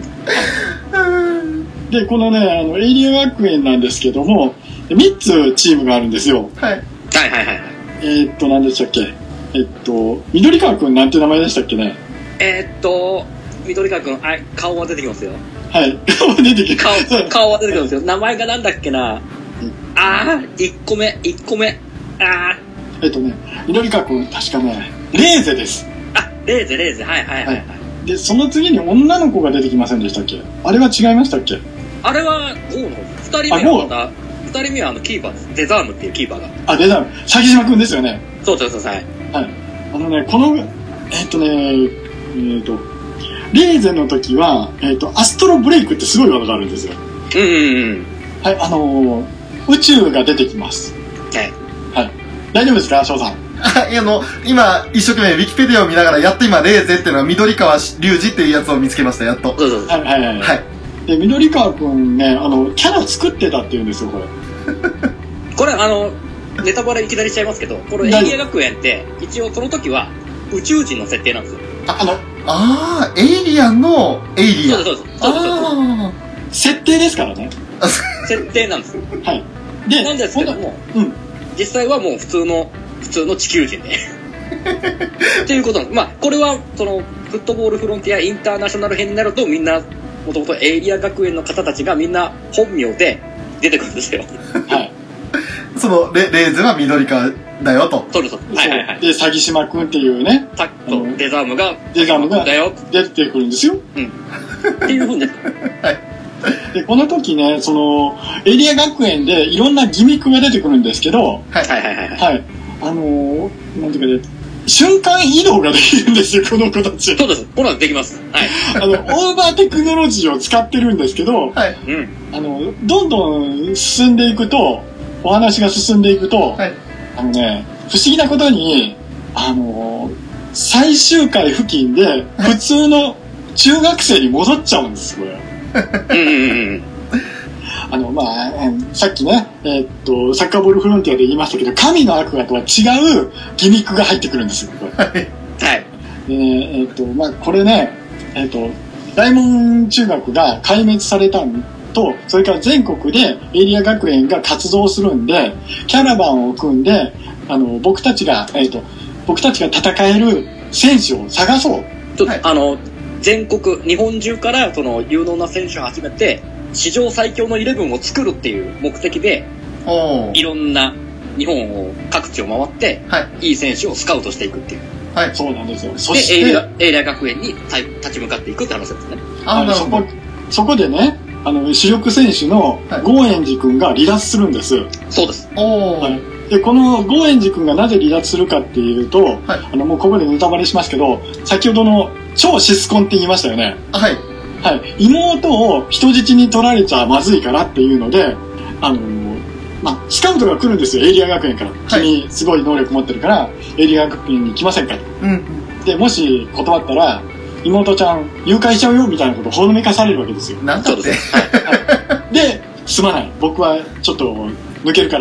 で、このね、あの、エイリア学園なんですけども、みっつチームがあるんですよ。 はい。はいはいはい。 えー、っと、何でしたっけえっと、緑川くんなんて名前でしたっけねえー、っと、緑川くん、あ、顔は出てきますよ。 はい。顔は出てきます。 顔、顔は出てきますよ。名前がなんだっけな。ああ、いっこめ、いっこめ。ああ。 えっとね、緑川くん、確かね、レーゼです。 あ、レーゼ、レーゼ、はいはいはい、はい。 で、その次に女の子が出てきませんでしたっけあれは違いましたっけあれは、ゴーの方。二人目はまた、二人目はあの、キーパーです。デザームっていうキーパーが。 あ、デザーム。鷺島くんですよね。 そうそうそう、はい。 はい。あのね、この、えっとね、えっと、レーゼの時は、えっと、アストロブレイクってすごい技があるんですよ。 うんうんうん。 はい、あのー、宇宙が出てきます。 はい。 はい。大丈夫ですか、翔さん。 あ、いや、あの、今、一生懸命ウィキペディアを見ながら、やっと今、レーゼっていうのは緑川隆二っていうやつを見つけました、やっと。 そうそうそう。 はいはいはい。はい。で、緑川くんね、あの、キャラ作ってたって言うんですよ、これ。 これ、あの、ネタバレいきなりしちゃいますけど、このエイリア学園って、一応その時は宇宙人の設定なんですよ。 あ、あの、 あー、エイリアンのエイリアン。 そうそうそう。そうそうそう。 設定ですからね。 設定なんですよ。 はい。で、 なんですけども、 うん。 実際はもう普通の、普通の地球人で。っていうことなんです。まあ、これは、その、フットボールフロンティアインターナショナル編になると、みんな、もともとエイリア学園の方たちがみんな本名で出てくるんですよ。はい。 そのレ、レーズは緑川だよと。 そうです。はいはいはい。 で、鷺島くんっていうね。 タッとデザームが、 デザームがだよ。 出てくるんですよ。 うん。っていうふうになってはい。 で、この時ね、その、エイリア学園でいろんなギミックが出てくるんですけど、 はいはいはいはい。 はい。あのー、なんていうかね、瞬間移動ができるんですよ、この子たち。 そうです。これはできます。はい。 あの、オーバーテクノロジーを使ってるんですけど、 はい。 うん。 あの、どんどん進んでいくと、お話が進んでいくと、 はい。 あのね、不思議なことに、あのー、最終回付近で、普通の中学生に戻っちゃうんです、これ。 うんうんうん。 あの、まあ、さっきね、えー、っと、サッカーボールフロンティアで言いましたけど、神の悪魔とは違うギミックが入ってくるんですよ、これ。 はい。 で、えー、っと、まあ、これね、えー、っと、大門中学が壊滅されたんと、それから全国でエイリア学園が活動するんで、キャラバンを組んで、あの、僕たちが、えー、っと、僕たちが戦える選手を探そう。 ちょっと、はい、あの、全国、日本中からその有能な選手を集めて、史上最強のイレブンを作るっていう目的で、いろんな日本を各地を回って、はい、いい選手をスカウトしていくっていう。 はい、そうなんですよ。そして、エイリア、エイリア学園に立ち向かっていくって話ですね。 あの、そこ、そこでね、あの、主力選手のゴーエンジ君が離脱するんです。 そうです。 おー。はい、で、このゴーエンジ君がなぜ離脱するかっていうと、はい、あの、もうここでネタバレしますけど、先ほどの超シスコンって言いましたよね。 はい。 はい。妹を人質に取られちゃまずいからっていうので、あのー、まあ、スカウトが来るんですよ、エイリア学園から。はい、君、すごい能力持ってるから、エイリア学園に来ませんかと。うん。で、もし断ったら、妹ちゃん誘拐しちゃうよみたいなことをほのめかされるわけですよ。 なんだって。 はい。で、すまない。僕はちょっと抜けるから。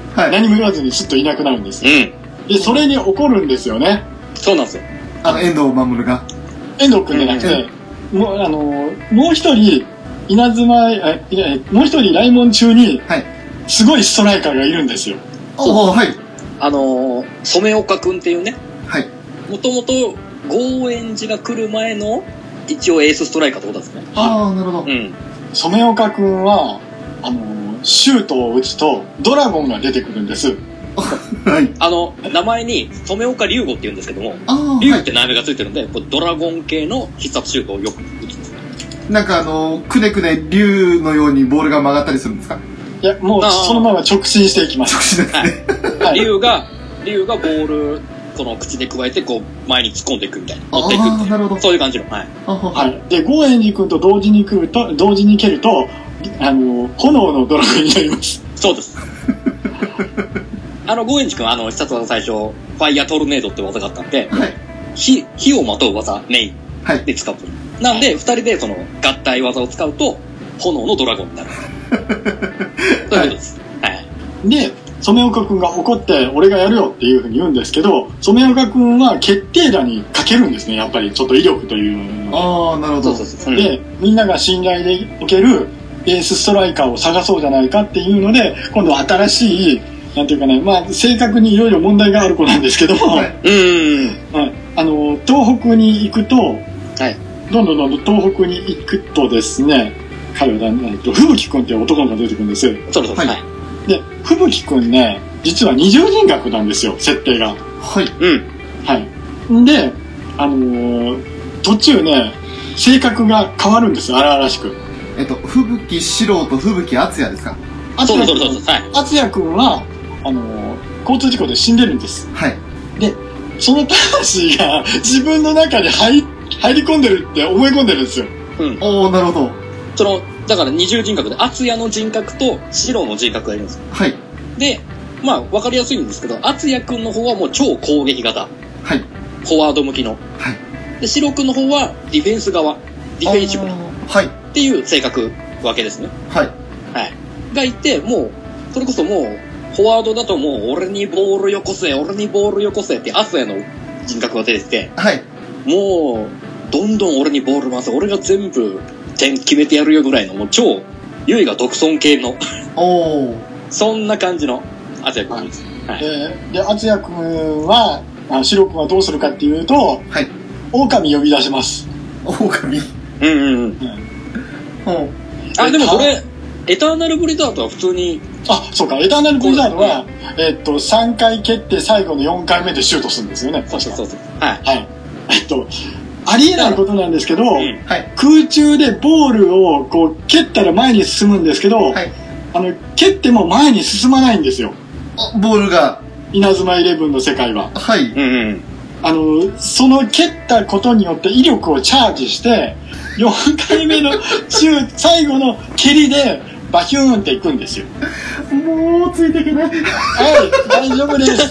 はい。 何も言わずにスッといなくなるんですよ。 うん。 で、それに怒るんですよね。 そうなんですよ。 あの、遠藤守が。 遠藤くんじゃなくて、もう、あの、もう一人、稲妻、え、いやもう一人来門中に、 はい。 すごいストライカーがいるんですよ。 おー、はい。 あのー、染岡くんっていうね、 はい。 もともと、ゴーエンジが来る前の、一応エースストライカーってことですね。 ああ、なるほど。 うん。 染岡くんは、あの、シュートを打つと、ドラゴンが出てくるんです。 はい。 あの、名前に、染岡龍吾って言うんですけども、 ああ、 龍っはい。 て名前がついてるんで、こうドラゴン系の必殺シュートをよく打つんですね。 なんかあの、くねくね竜のようにボールが曲がったりするんですか？ いや、もうそのまま直進していきます。 直進ですね。 はい龍が、龍がボール、この口で加えて、こう、前に突っ込んでいくみたいな。持っていくみたいな。 あーなるほどそういう感じの。はい。 あははい。で、ゴーエンジ君と同時に来ると、同時に蹴ると、あの、炎のドラゴンになります。 そうです。あの、ゴーエンジ君は、あの、必殺技最初、ファイヤートルネードって技があったんで、 はい。 火、火をまとう技、メインはい。 で使うと。なんで、二人でその、合体技を使うと、炎のドラゴンになる。そういうことです。はい。 で、染岡くんが怒って、俺がやるよっていうふうに言うんですけど、染岡くんは決定打にかけるんですね、やっぱり。ちょっと威力というのああ、なるほど。 そうそうそう。うんで、みんなが信頼でおけるエースストライカーを探そうじゃないかっていうので、今度は新しい、なんていうかね、まあ、正確にいろいろ問題がある子なんですけども、 はい。 うーん。 はい、あの、東北に行くと、 はい。 どんどんどんどん東北に行くとですね、彼はだね、吹雪くんっていう男の子が出てくるんです。 そうです。 はいはい。 で、吹雪くんね、実は二重人格なんですよ、設定が。 はい。 うん。 はい。で、あのー途中ね、性格が変わるんです、荒々しく。 えっと、吹雪四郎と吹雪敦也ですか？ そうです、 敦也そうです。はい。 敦也くんは、あのー交通事故で死んでるんです。 はい。 で、その魂が自分の中に入入り込んでるって思い込んでるんですよ。 うん。 おー、なるほど。 その、だから二重人格で、敦也の人格と白の人格がいるんですよ。 はい。 で、まあ、わかりやすいんですけど、敦也くんの方はもう超攻撃型。 はい。 フォワード向きの。 はい。 で、白くんの方はディフェンス側。ディフェンシブな。っあーはい。 ていう性格わけですね。 はい。 はい。がいて、もう、それこそもう、フォワードだともう、俺にボールよこせ、俺にボールよこせって、アスヤの人格が出てきて、 はい。 もう、どんどん俺にボール回せ、俺が全部点決めてやるよぐらいの、もう超、ユイが独尊系の、 おー。 そんな感じの、アスヤ君です。はい。 で、で、敦也くんは、あシロくんはどうするかっていうと、 はい。 狼呼び出します。 狼。 うんうんうん。 うん。 あ、でもこれ、エターナルブリザードは普通に、 あ、そうか、エターナルブリザードは、えっと、さんかい蹴って最後のよんかいめでシュートするんですよね。 そうそうそうそう。はい。 はい。えっと、ありえないことなんですけど、 うんはい。 空中でボールをこう蹴ったら前に進むんですけど、 はい。 あの、蹴っても前に進まないんですよ。 あ、ボールが。 稲妻イレブンの世界は。 はい。 うんうん。 あの、その蹴ったことによって威力をチャージして、よんかいめの中、最後の蹴りでバヒューンっていくんですよ。 もう、ついていけない。 はい、大丈夫です。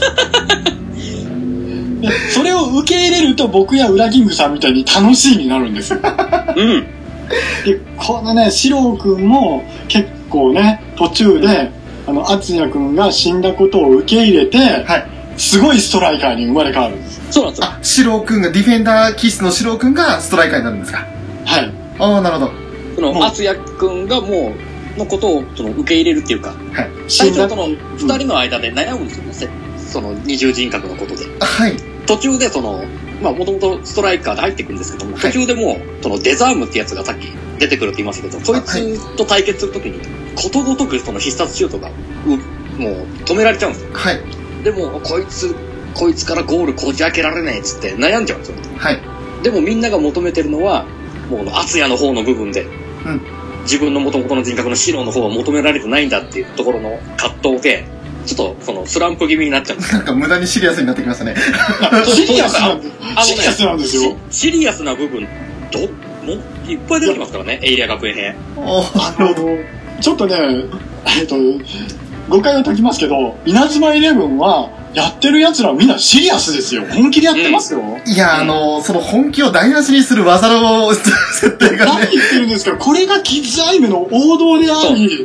で、それを受け入れると僕やウラキングさんみたいに楽しいになるんですよ。 うん。 で、このね、シロー君も結構ね、途中で、あの、敦也君が死んだことを受け入れて、 はい。 すごいストライカーに生まれ変わるんです。 そうなんですよ。 あ、シローくんが、ディフェンダー気質のシローくんがストライカーになるんですか？ はい。 ああ、なるほど。 その、 もうアツヤ君がもう、のことを、その、受け入れるっていうか、 はい。 最初その、 うん二人の間で悩むんですよね、せその、二重人格のことで。 はい。 途中でその、まあ、もともとストライカーで入ってくるんですけども、 はい途中でもう、その、デザームってやつがさっき出てくるって言いましたけど、そいつと対決するときに、ことごとくその必殺シュートが、う、もう、止められちゃうんですよ。 はい。 でも、こいつ、こいつからゴールこじ開けられねえっつって悩んじゃうんですよ。 はい。 でもみんなが求めてるのは、もう、アツヤの方の部分で、 うん。 自分の元々の人格の白の方は求められてないんだっていうところの葛藤で、ちょっとそのスランプ気味になっちゃうんですなんか無駄にシリアスになってきましたね。 シリアスなんであのねシリアスなんですよ。 シシリアスな部分、ど、もいっぱい出てきますからね、エイリア学園編。 おー、 あの、ちょっとね、えっと、誤解を解きますけど、稲妻イレブンは、やってる奴らはみんなシリアスですよ。本気でやってますよ。 いや、あの、その本気を台無しにする技の設定がね。 何言ってるんですか。これがキッズアニメの王道であり、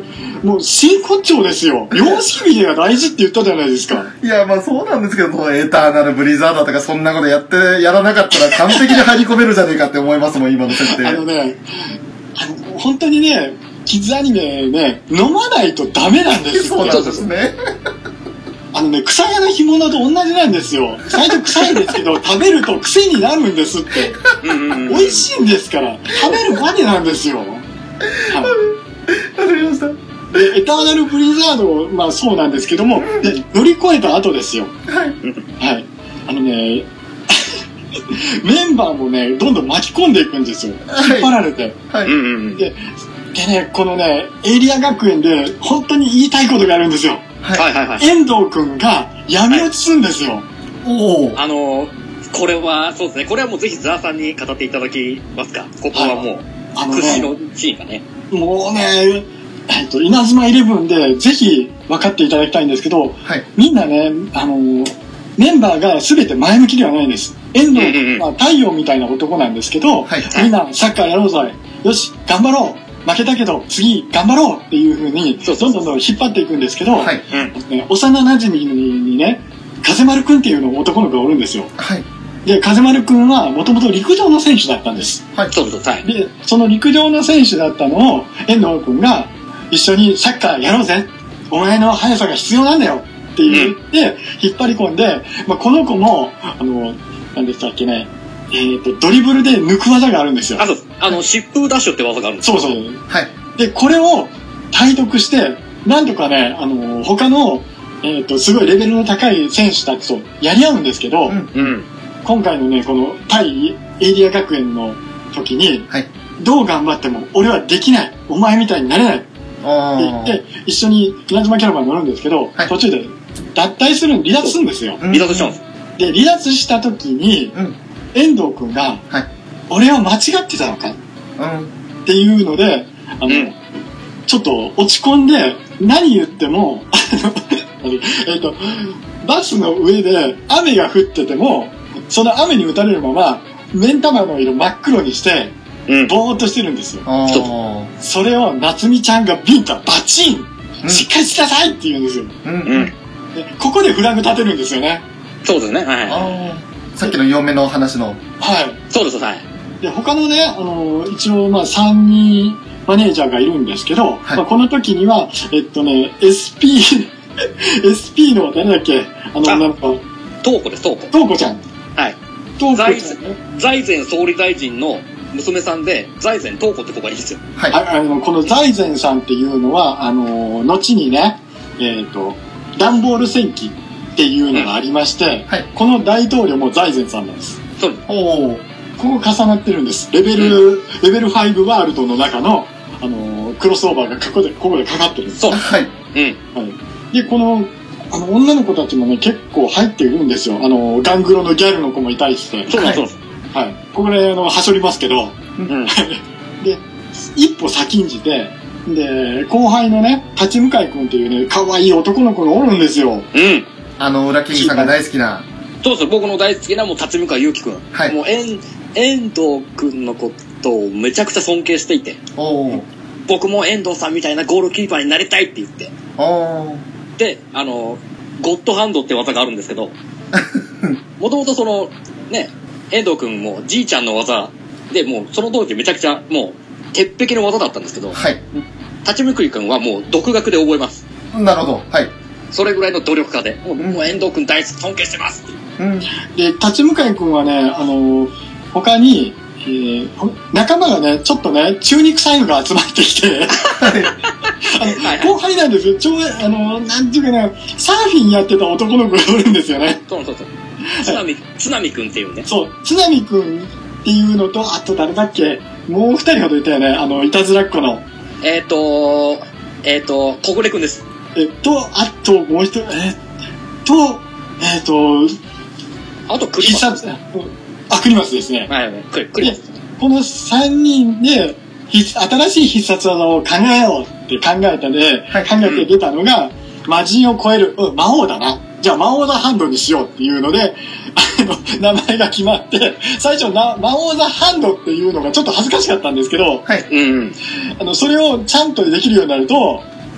もう真骨頂ですよ。様式美が大事って言ったじゃないですか。 いや、まあそうなんですけど、そのエターナルブリザードとかそんなことやって、やらなかったら完璧に入り込めるじゃねえかって思いますもん、今の設定。 あのね、あの、本当にね、キッズアニメね、飲まないとダメなんですよ。 そうなんですね。 あのね、草屋の干物と同じなんですよ。最初臭いですけど、食べると癖になるんですって。美味しいんですから、食べるまでなんですよ。はい。 わかりました。 で、エターナルブリザード、まあそうなんですけども、で、乗り越えた後ですよ。 はい。 はい。あのね、メンバーもね、どんどん巻き込んでいくんですよ。引っ張られて。 はい。 で、でね、このね、エイリア学園で本当に言いたいことがあるんですよ。 はいはいはいはい。 遠藤くんが闇落ちするんですよ。 おお。 あのー、これは、そうですね。これはもうぜひザーさんに語っていただきますか。ここはもう、 あの屈指ね、 のシーンがね。 もうね、えっと、稲妻イレブンでぜひ分かっていただきたいんですけど、 はい。 みんなね、あのー、メンバーが全て前向きではないんです。遠藤君は太陽みたいな男なんですけど、 はい。 みんなサッカーやろうぜ。よし、頑張ろう。負けたけど次頑張ろうっていう風にどんどんどん引っ張っていくんですけど、 はい。 ね、幼馴染にね、風丸くんっていうの男の子がおるんですよ。 はい。 で、風丸くんはもともと陸上の選手だったんです。 はい。 そうそう、はい。 で、その陸上の選手だったのを遠藤くんが一緒にサッカーやろうぜ。お前の速さが必要なんだよって言って引っ張り込んで、まあ、この子も、あの、何でしたっけね、えーと、ドリブルで抜く技があるんですよ。 あ、そう、あの、疾風ダッシュって技があるんですそうそう。 はい。 で、これを体得して、なんとかね、あの、他の、えっと、すごいレベルの高い選手たちとやり合うんですけど、 うん。 うん。 今回のね、この対エイリア学園の時に、 はい。 どう頑張っても俺はできない。お前みたいになれない。ってあ言って、一緒に稲妻キャラバンに乗るんですけど、 はい途中で脱退する、離脱するんですよ。 あ。 離脱しちゃうんです。 で、離脱した時に、 うん。 遠藤くんが、 はい。 俺は間違ってたのかうん。 っていうので、あの、 うんちょっと落ち込んで、何言っても、あのえっと、バスの上で雨が降ってても、その雨に打たれるまま、目ん玉の色真っ黒にして、 うん。 ぼーっとしてるんですよ。 あちょあ。 それを夏美ちゃんがビンタバチン、 うんしっかりしなさいって言うんですよ。 う。 うんん。 でここでフラグ立てるんですよね。 そうですね。はい。 ああ。さっきの嫁の話の。 はい。 そうです、はい。 で、他のね、あの、一応、まあ、さんにんマネージャーがいるんですけど、 はいまあ、この時には、えっとね、エスピー、エスピー の誰だっけあのあ女の子、 東子です、東子。 東子ちゃん。 はい。 東子ちゃんね。 財前総理大臣の娘さんで、財前東子って子がいいんですよ。 はい。 ああの、この財前さんっていうのは、あの、後にね、えっと、段ボール戦記っていうのがありまして、 はい。 この大統領も財前さんなんです。 そう。 おお。 ここ重なってるんです。レベル、レベルファイブワールドの中の、あの、クロスオーバーがここで、ここでかかってるんです。 そう。 はい。 うん。 はい。で、この、あの、女の子たちもね、結構入っているんですよ。あの、ガングロのギャルの子もいたりして。 そうなんです、 はいそうはい。これ、あの、はしょりますけど、 なんです。うん。 で、一歩先んじて、で、後輩のね、立ち向井くんっていうね、可愛い男の子がおるんですよ。 うん。 あの、裏キングさんが大好きな。 そうです、僕の大好きなもう辰巳川祐希くん。 はいもう遠、遠藤くんのことをめちゃくちゃ尊敬していて、 おお。 僕も遠藤さんみたいなゴールキーパーになりたいって言って。 おお。 で、あの、ゴッドハンドって技があるんですけど、もともとその、ね、遠藤くんもじいちゃんの技で、もうその当時めちゃくちゃもう、鉄壁の技だったんですけど、 はい。 立ち向くんはもう独学で覚えます。 なるほど。はい。 それぐらいの努力家で、もう,、もう遠藤くん大好き、尊敬してますっていう。 うん。 で、立ち向井くんはね、あの、他に、えーほ仲間がね、ちょっとね、中肉臭いのが集まってきて、あのはいはい後輩なんですよ。ちょうあの、なんていうかな、サーフィンやってた男の子がおるんですよね。 そうそうそう。津波、津波くんっていうね。 そう、津波くんっていうのと、あと誰だっけ、もう二人ほどいたよね、あの、いたずらっ子の。 えっ、ー、と、えっ、ー、と、小暮くんです。 えっと、あともう一人、えっと、えっと、 あとクリ必マス。 殺、あ、クリマスですね。 はいはい、クリクリマス。 この三人で、必新しい必殺技を考えようって考えたで、 はい考えて出たのが、魔人を超える、うん、魔王だな。じゃあ魔王座ハンドにしようっていうので、あの、名前が決まって、最初な、魔王座ハンドっていうのがちょっと恥ずかしかったんですけど、 はい。 うんうん。 あの、それをちゃんとできるようになると、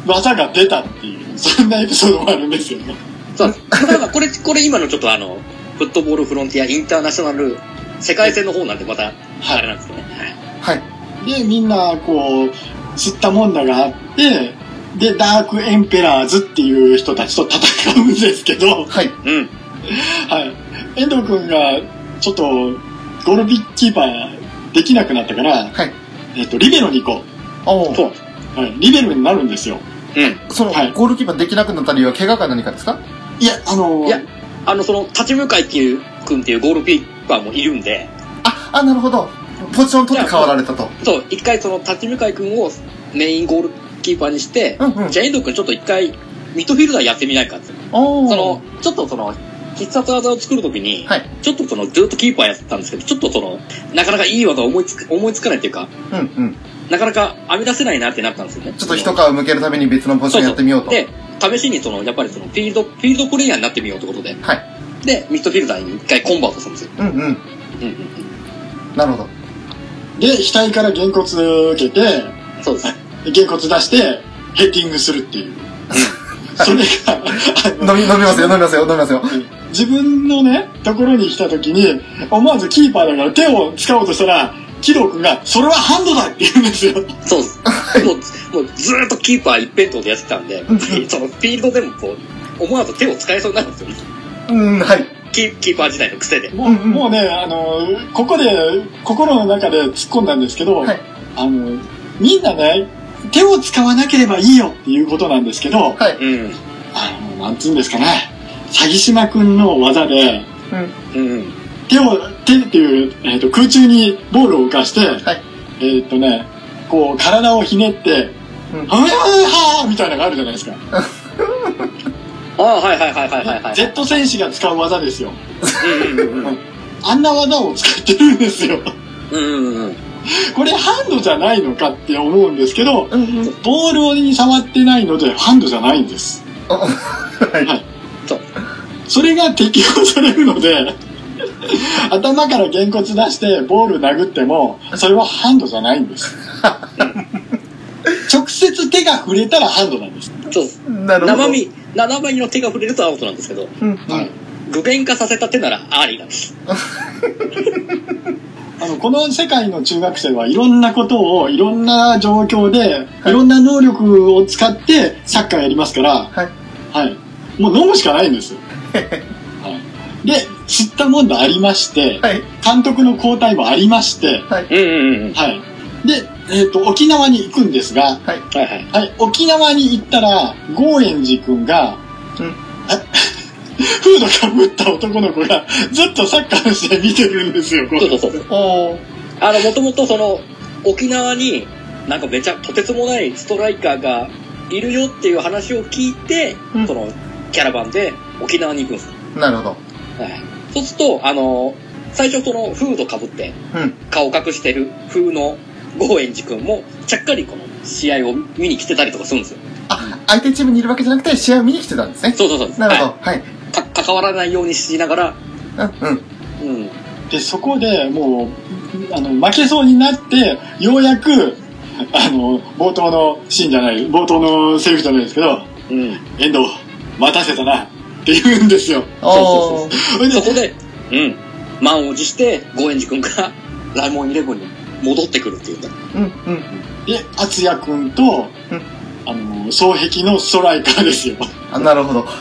技が出たっていう、そんなエピソードもあるんですよね。 そう。ただこれ、これ今のちょっとあの、フットボールフロンティアインターナショナル世界戦の方なんでまた、あれなんですよね。 はい。 で、みんな、こう、吸ったもんだがあって、で、ダークエンペラーズっていう人たちと戦うんですけど、 はい。 うん。 はい。遠藤くんが、ちょっと、ゴールキーパーできなくなったから、 はい。 えっと、リベロに行こおそう。 う。はい。リベロになるんですよ。 うん。 その、 はい、 ゴールキーパーできなくなった理由は怪我か何かですか？ いや、あのー、 いや、あの、その、立ち向かいっていう、くんっていうゴールキーパーもいるんで、 あ、あ、なるほど。ポジション取って変わられたと。 そう、一回その、立ち向かいくんをメインゴールキーパーにして、 うんうん、 じゃあ遠藤くんちょっと一回、ミッドフィールダーやってみないかって。 おー。 その、ちょっとその、必殺技を作るときに、 はい、 ちょっとその、ずっとキーパーやってたんですけど、ちょっとその、なかなかいい技を思いつく、思いつかないっていうか、 うんうん。 なかなか編み出せないなってなったんですよね。 ちょっと一皮向けるために別のポジションやってみようと。 そうそうで、試しにその、やっぱりその、フィールド、フィールドプレイヤーになってみようってことで、 はい。 で、ミッドフィールダーに一回コンバートするんですよ。 うんうん。うんうんうん。なるほど。 で、額からげんこつ受けて、 そうです。 げんこつ出して、ヘッディングするっていう。それが、飲み、飲みますよ、飲みますよ、飲みますよ。 自分のね、ところに来た時に、思わずキーパーだから手を使おうとしたら、キド君が、それはハンドだって言うんですよ。 そうです。もう、もうずーっとキーパー一辺倒でやってたんで、そのフィールドでもこう、思わず手を使えそうになるんですよね。 うん、はい。 キー、キーパー時代の癖で。 もう、うんうん、もうね、あの、ここで、心の中で突っ込んだんですけど、はい、あの、みんなね、手を使わなければいいよっていうことなんですけど、 はい。 うん。 あの、なんつうんですかね、詐欺島くんの技で、 うん。 うん。 手を、手っていう、えーと、空中にボールを浮かして、 はい。 えっとね、こう、体をひねって、うん、はぁはぁみたいなのがあるじゃないですか。 ああ、はいはいはいはいはい、はい。 Z 戦士が使う技ですよ。 うんうんうん。 あんな技を使ってるんですよ。 うんうんうん。 これハンドじゃないのかって思うんですけど、 うんうん、 ボールに触ってないのでハンドじゃないんです。 はい。 はい。そう。それが適用されるので、頭からげんこつ出してボール殴っても、それはハンドじゃないんです。直接手が触れたらハンドなんです。 そうです。なるほど。生身、生身の手が触れるとアウトなんですけど、 うんうん、 はい。具現化させた手ならアーリーなんです。 あの、この世界の中学生はいろんなことをいろんな状況で、はい、いろんな能力を使ってサッカーやりますから、はい。はい。もう飲むしかないんです。はい。で、吸ったもんだありまして、はい、監督の交代もありまして、はい。うんうんうん。はい。で、えっと、沖縄に行くんですが、はい。はいはい。はい。沖縄に行ったら、ゴーエンジ君が、うん。フードかぶった男の子がずっとサッカーの試合見てるんですよ。 そうそうそう。あの、もともとその、沖縄になんかめちゃとてつもないストライカーがいるよっていう話を聞いて、うん、その、キャラバンで沖縄に行くんですよ。 なるほど。はい。 そうすると、あの、最初そのフードかぶって、顔隠してる風のゴーエンジ君も、ちゃっかりこの試合を見に来てたりとかするんですよ。 あ、相手チームにいるわけじゃなくて試合を見に来てたんですね。 そうそうそう。 なるほど。はい。 か関わらないようにしながら、 うんうん。 うん。で、そこでもう、あの、負けそうになって、ようやく、あの、冒頭のシーンじゃない、冒頭のセリフじゃないですけど、うん。遠藤、待たせたな、って言うんですよ。 そうそうそう。そこで、うん。満を持して、ゴーエンジ君が、ライモンイレブンに戻ってくるっていうか。 うんうん。 で、敦也君と、うん、あの、双璧のストライカーですよ。 あ、なるほど。はい。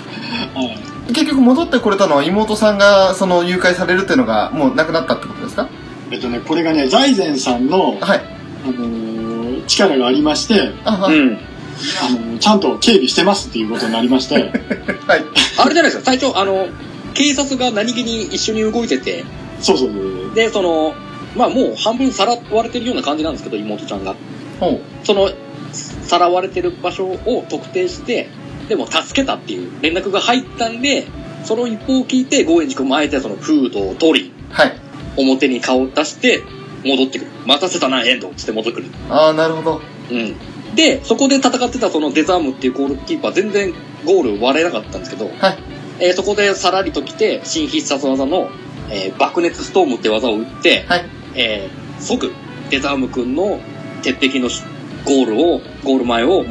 結局戻ってこれたのは妹さんがその誘拐されるっていうのがもうなくなったってことですか？ えっとね、これがね、財前さんの、はい。あのー、力がありまして、あ、はい。うん。あのー、ちゃんと警備してますっていうことになりまして。はい。 あれじゃないですか、最初、あの、警察が何気に一緒に動いてて、 そうそうそう。 で、その、まあもう半分さらわれてるような感じなんですけど、妹ちゃんが。ほう。その、さらわれてる場所を特定して、でも助けたっていう連絡が入ったんで、その一報を聞いて、ゴーエンジ君もあえてそのフードを取り、はい。表に顔を出して、戻ってくる。待たせたな、遠藤つって戻ってくる。 ああ、なるほど。 うん。で、そこで戦ってたそのデザームっていうゴールキーパー全然ゴール割れなかったんですけど、はい。えー、そこでさらりと来て、新必殺技の、えー、爆熱ストームって技を打って、はい。えー、即、デザーム君の鉄壁のゴールを、ゴール前をもう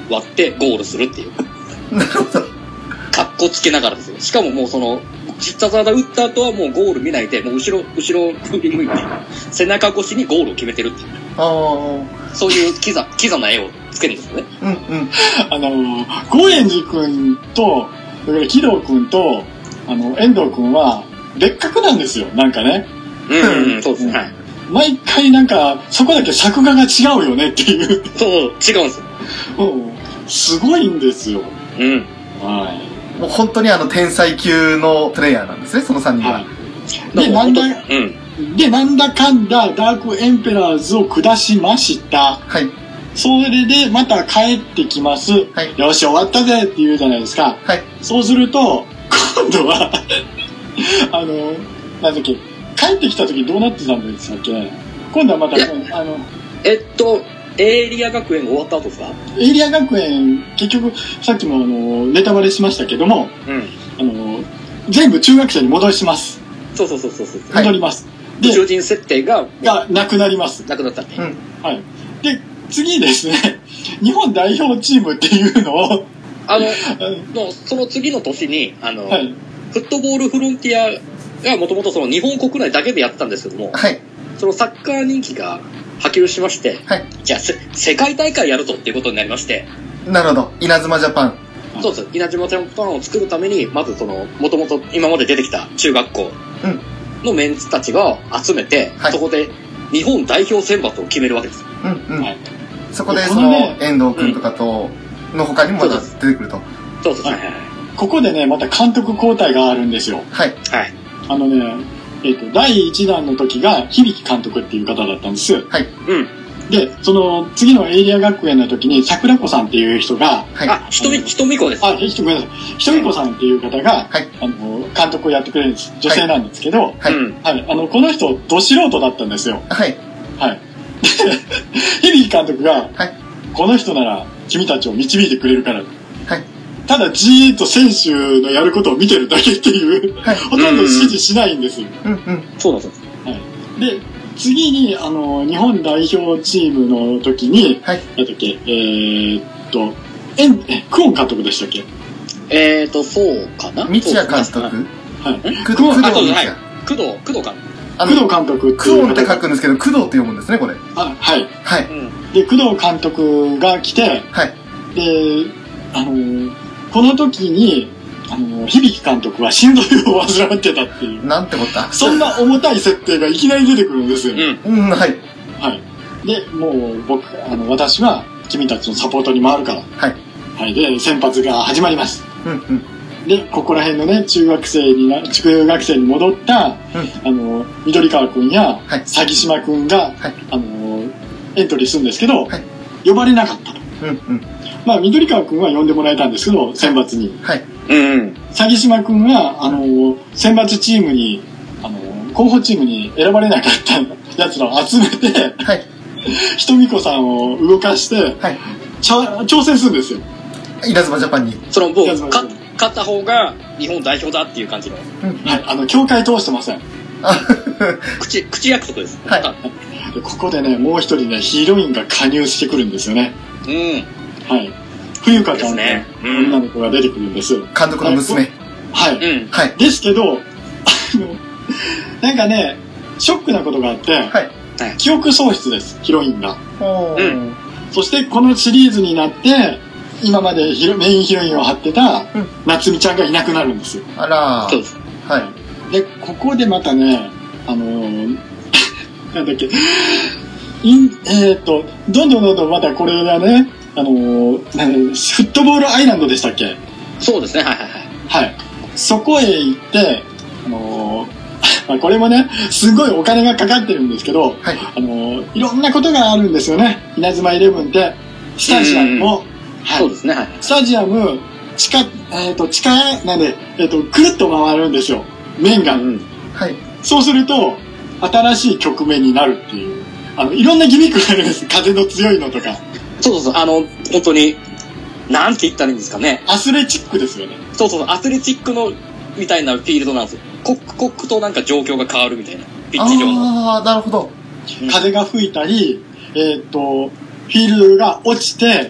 割ってゴールするっていう。 なるほど。 かっこつけながらですよ。しかももうその、必殺技打った後はもうゴール見ないで、もう後ろ、後ろ振り向いて、背中越しにゴールを決めてるっていう。 あそういうキザ、キザな絵をつけるんですよね。 あ。うんうん。 あの、高円寺くんと、それから木戸くんと、あの、遠藤くんは、別格なんですよ、なんかね。 うんうん、うん、そうですね。はい。 毎回なんか、そこだけ作画が違うよねっていう。 そう、違うんですよ。 うん。すごいんですよ。 うん。 はもう本当にあの天才級のプレイヤーなんですね、そのさんにんは。 い。はい。で、なんだ、 うん。 で、なんだかんだダークエンペラーズを下しました。 はい。 それでまた帰ってきます。 はい。 よし、終わったぜって言うじゃないですか。 はい。 そうすると、今度は、あの、なんだっけ、帰ってきた時どうなってたんでしたっけ？今度はまた、 いやあの、 えっと、エイリア学園が終わった後ですか？ エイリア学園、結局、さっきもあの、ネタバレしましたけども、 うん。 あの、全部中学生に戻します。 そうそうそうそうそう。 はい戻ります。 宇宙で、 人設定が、 が、なくなります。 なくなったね。 うん。 はい。で、次ですね、日本代表チームっていうのを、 あの、のその次の年に、あの、 はい。 フットボールフロンティアがもともとその日本国内だけでやってたんですけども、 はい。 そのサッカー人気が波及しまして、 はい。 じゃあせ世界大会やるぞっていうことになりまして、 なるほど。稲妻ジャパン。 そうです。稲妻ジャパンを作るために、まずその、もともと今まで出てきた中学校うん。 のメンツたちが集めて、 はいそこで日本代表選抜を決めるわけです。 うんうん。 はい。 そこでその、遠藤くんとかと、の他にもまた出てくると。 そうです。ははいいはいここでね、また監督交代があるんですよ。 はい。 はい。 あのね、えっ、と、だいいちだんの時が響監督っていう方だったんです。 はい。 うん。 で、その次のエイリア学園の時に桜子さんっていう人が、 はい。 あ、ひとみ、ひとみこです。 あ、ひとごめんなさい。ひとみこさんっていう方が、 はい。 あの、監督をやってくれるんです。女性なんですけど、 はい。 うん。 はい。あの、この人、ど素人だったんですよ。 はい。 はい。で、響監督が、 はい。 この人なら君たちを導いてくれるから、 はい。 ただじーっと選手のやることを見てるだけっていう、 はい。 ほとんど指示しないんですよ。 うんうん。 そうなんですよ。 はい。で、次に、あの、日本代表チームの時に、 はい。 なんだっけ、えー、っと、えん、え、クオン監督でしたっけ？ えーと、そうかな道谷監督。 はい。 くクオン、 あ、そうです。 工藤道はい也。。 工藤、工藤か。 あの、 工藤監督っていうクオンって書くんですけど、工藤って読むんですね、これ。 あ、はい。 はい。 うん。 で、工藤監督が来て、 はい。 で、あの、この時に、あの、響監督は心臓病を患ってたっていう、 なんてこった。 そんな重たい設定がいきなり出てくるんですよ。 うん。 うん、はい。 はい。で、もう僕、あの、私は君たちのサポートに回るから。 はい。 はい。で、先発が始まります。 うんうん。 で、ここら辺のね、中学生にな、中学生に戻った、 うん。 あの、緑川くんや、 はい詐欺島くんが、 はい。 あの、エントリーするんですけど、 はい呼ばれなかったと。 うんうん。 まあ、緑川くんは呼んでもらえたんですけど、選抜に。 はい。 うん。 詐欺島くんは、あの、選抜チームに、あの、候補チームに選ばれなかったやつらを集めて、 はい。 ひとみこさんを動かして、 はい。 ちゃ挑戦するんですよ。 稲妻ジャパンに。 その、も、 いうやそうか、勝った方が日本代表だっていう感じの、 うん。 はい。あの、協会通してません。 あ、 口、口約束です。 はいでここでね、もう一人ね、ヒロインが加入してくるんですよね。 うん。 はい。冬香ちゃんのですねうん女の子が出てくるんです。 監督の娘。 はい。 うん。 はい。 ですけど、あの、なんかね、ショックなことがあって、 はい。 記憶喪失です、ヒロインが。 おー。 うそしてこのシリーズになって、今までヒロメインヒロインを張ってたうん夏美ちゃんがいなくなるんですよ。 あらー。 そうです。 はい。 で、ここでまたね、あのーなんだっけ、インえーっと、どんどんどんどんまたこれがね、あのーなんだフットボールアイランドでしたっけ？ そうですね。はいはいはい。 はい。そこへ行って、あのーまあこれもね、すごいお金がかかってるんですけど、 はい。 あのーいろんなことがあるんですよね。稲妻イレブンって、スタジアムも、はい。 そうですね。はい。 スタジアム、地下、えっ、と、地下、なんで、えっ、と、くるっと回るんですよ。面が。 うん。 はい。 そうすると、新しい局面になるっていう。あの、いろんなギミックがあるんです。風の強いのとか。 そうそうそう。あの、本当に、なんて言ったらいいんですかね。 アスレチックですよね。 そうそうそう。アスレチックの、みたいなフィールドなんですよ。刻々となんか状況が変わるみたいな。ピッチ上の。 あー、なるほど。 うん風が吹いたり、えっ、と、フィールドが落ちて、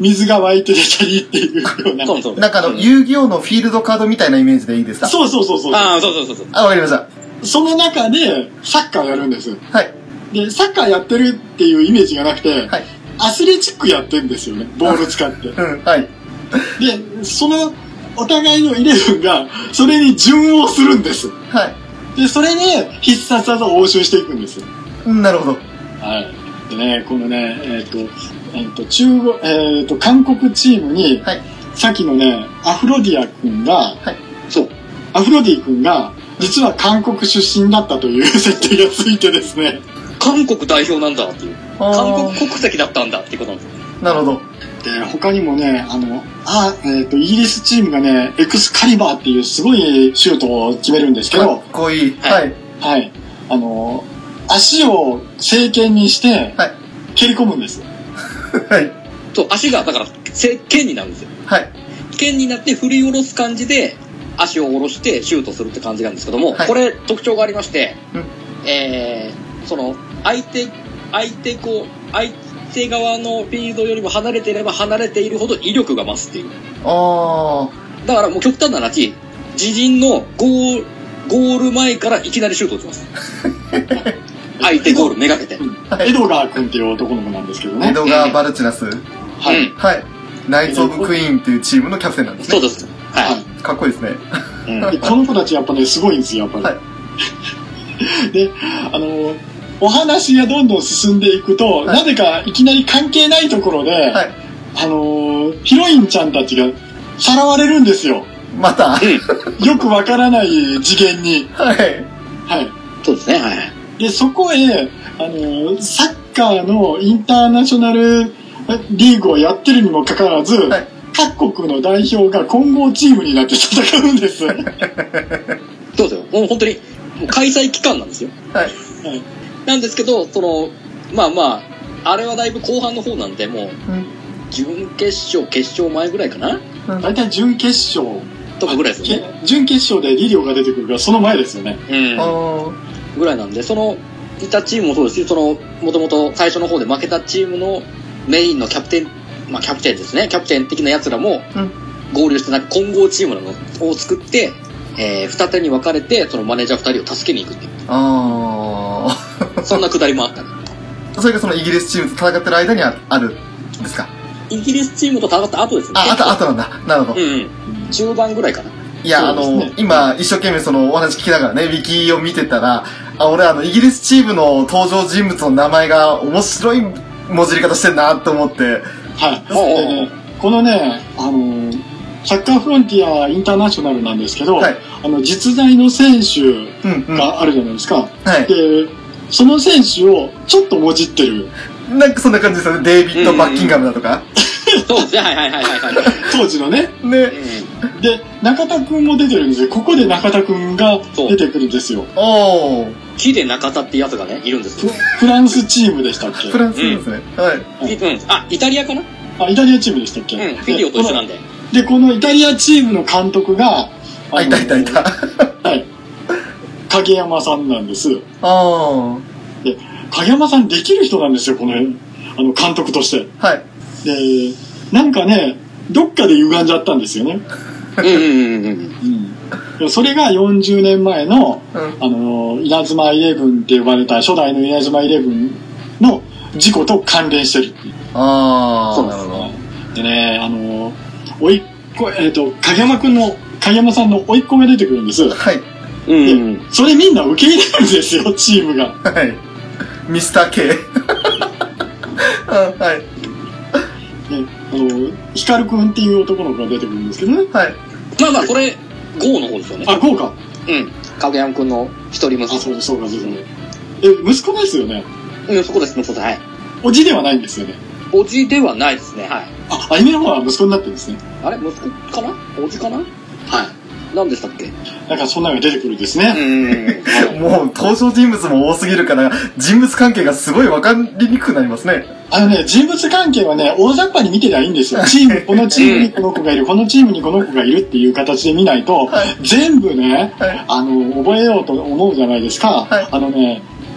水が湧いて出たりっていうような。 そうそう。 なんかあの、 うん遊戯王のフィールドカードみたいなイメージでいいですか？ そうそうそうそう。 ああ、そうそうそうそう。 あ、わかりました。 その中でサッカーやるんです。 はい。 で、サッカーやってるっていうイメージがなくて、 はい。 アスレチックやってるんですよね。ボール使って。 うん、はい。 で、その、お互いのイレブンが、それに順応するんです。 はい。 で、それで必殺技を応酬していくんです。 うんなるほど。 はい。でね、このね、えっ、と、えっ、と、中国、えっ、と、韓国チームに、 はい。 さっきのね、アフロディア君が、 そう。 アフロディ君が、実は韓国出身だったという設定がついてですね。 韓国代表なんだっていう。 あー韓国国籍だったんだっていうことなんですよ。 なるほど。 で、他にもね、あの、あ、えっ、と、イギリスチームがね、エクスカリバーっていうすごいシュートを決めるんですけかっど、 こいい。 ははいい。 はい。あの、足を正剣にして、 はい。 蹴り込むんです。 はい。 そう、足が、だから、せ剣になるんですよ。 はい。 剣になって振り下ろす感じで、足を下ろしてシュートするって感じなんですけども、 はいこれ特徴がありまして、 うんえー、その、相手、相手こう、相手側のフィールドよりも離れていれば離れているほど威力が増すっていう。 あだからもう極端な話、自陣のゴール、ゴール前からいきなりシュートを打ちます。相手ゴールめがけて。 はいエドガー君っていう男の子なんですけどー。エね。 ドガー・バルチナス。 はい。 うんはい。ナイツ・オブ・クイーンっていうチームのキャプテンなんですね。 そうです。は。 はいかっこいいですね。 うんでこの子たちやっぱね、すごいんですよ、やっぱり。 はいで、あの、お話がどんどん進んでいくと、 はいなぜかいきなり関係ないところで、 はい。 あの、ヒロインちゃんたちがさらわれるんですよ。 また。 よくわからない次元に。 はい。 はい。 そうですね。はい。 で、そこへ、あの、サッカーのインターナショナルリーグをやってるにもかかわらず、 はい各国の代表が混合チームになって戦うんです。 そうですよ。もう本当に、もう開催期間なんですよ。 はい。 はいなんですけど、その、まあまあ、あれはだいぶ後半の方なんで、もう、 うん。 準決勝、決勝前ぐらいかなうん大体準決勝、 とかぐらいですよね。 け準決勝でリリオが出てくるからその前ですよね。 うん。 あぐらいなんで、その、いたチームもそうですし、その、もともと最初の方で負けたチームのメインのキャプテン、まあキャプテンですね、キャプテン的な奴らもうん合流してなんか混合チームなのを作って、えー、二手に分かれて、そのマネージャー二人を助けに行くっていう、 あ。あそんなくだりもあったね。 あ。それがそのイギリスチームと戦ってる間にああるんですか？ イギリスチームと戦った後ですね。 あ、あと、あとなんだ。なるほど。 うんうん。中盤ぐらいかな。 いや、あの、 そうですね今、一生懸命そのお話聞きながらね、ウィキを見てたら、あ、俺あの、イギリスチームの登場人物の名前が面白い文字り方してんなと思って、 はい。 おうおうでねこのね、あの、サッカーフロンティアインターナショナルなんですけど、 はいあの、実在の選手うんうん。はがあるじゃないですか。 い。 で、その選手をちょっともじってる、 なんかそんな感じですよね。デイビッド・バッキンガムだとか。 そうですね、はいはいはいはいはい。 当時のね。 ね。 うで、中田くんも出てるんですよ。ここで中田くんが出てくるんですよ。 おー。 ん。ヒデ中田ってやつがね、いるんですフよ。 フランスチームでしたっけフランスですね。はい。 うん。あ、イタリアかなあ、イタリアチームでしたっけうん。フィリオと一緒なんで。 で、このイタリアチームの監督が、 あ、いたいたいた。 はい。影山さんなんです。 あで、影山さんできる人なんですよ、この、あの、監督として。 ー。はい。 で、なんかね、どっかで歪んじゃったんですよね。 うんうんうんうん。 うん。でそれがよんじゅうねんまえの、 うん。 あの、稲妻イレブンって呼ばれた初代の稲妻イレブンの事故と関連してるっていう。 あー。 そうですなるほど。 でね、あの、おいっ子、えっ、と、影山くんの、影山さんの甥っ子が出てくるんです。 はい。 うんうん。 それみんな受け入れるんですよ、チームが。 はい。ミスター K。あはい。 ね、あの、ヒカルくんっていう男の子が出てくるんですけどね。 はい。 まあまあ、これ、ゴーの方ですよね。 あ、こうか。 うん。影山くんの一人息あ、 子。 そうそうか、そうか。え、息子ですよね。 うん、そこです、息子です。はい。 おじではないんですよね。 おじではないですね、はい。 あ、アニメの方は息子になってるんですね。 あれ息子かなおじかなはい。 何でしたっけだからそんなのが出てくるんですうね。 ん。 もう登場人物も多すぎるから、人物関係がすごい分かりにくくなりますね。 あのね、人物関係はね、大雑把に見てりゃいいんですよ。チーム、このチームにこの子がいる、このチームにこの子がいるっていう形で見ないと、 はい全部ね、 はい。 あの、覚えようと思うじゃないですか。 はいあのね、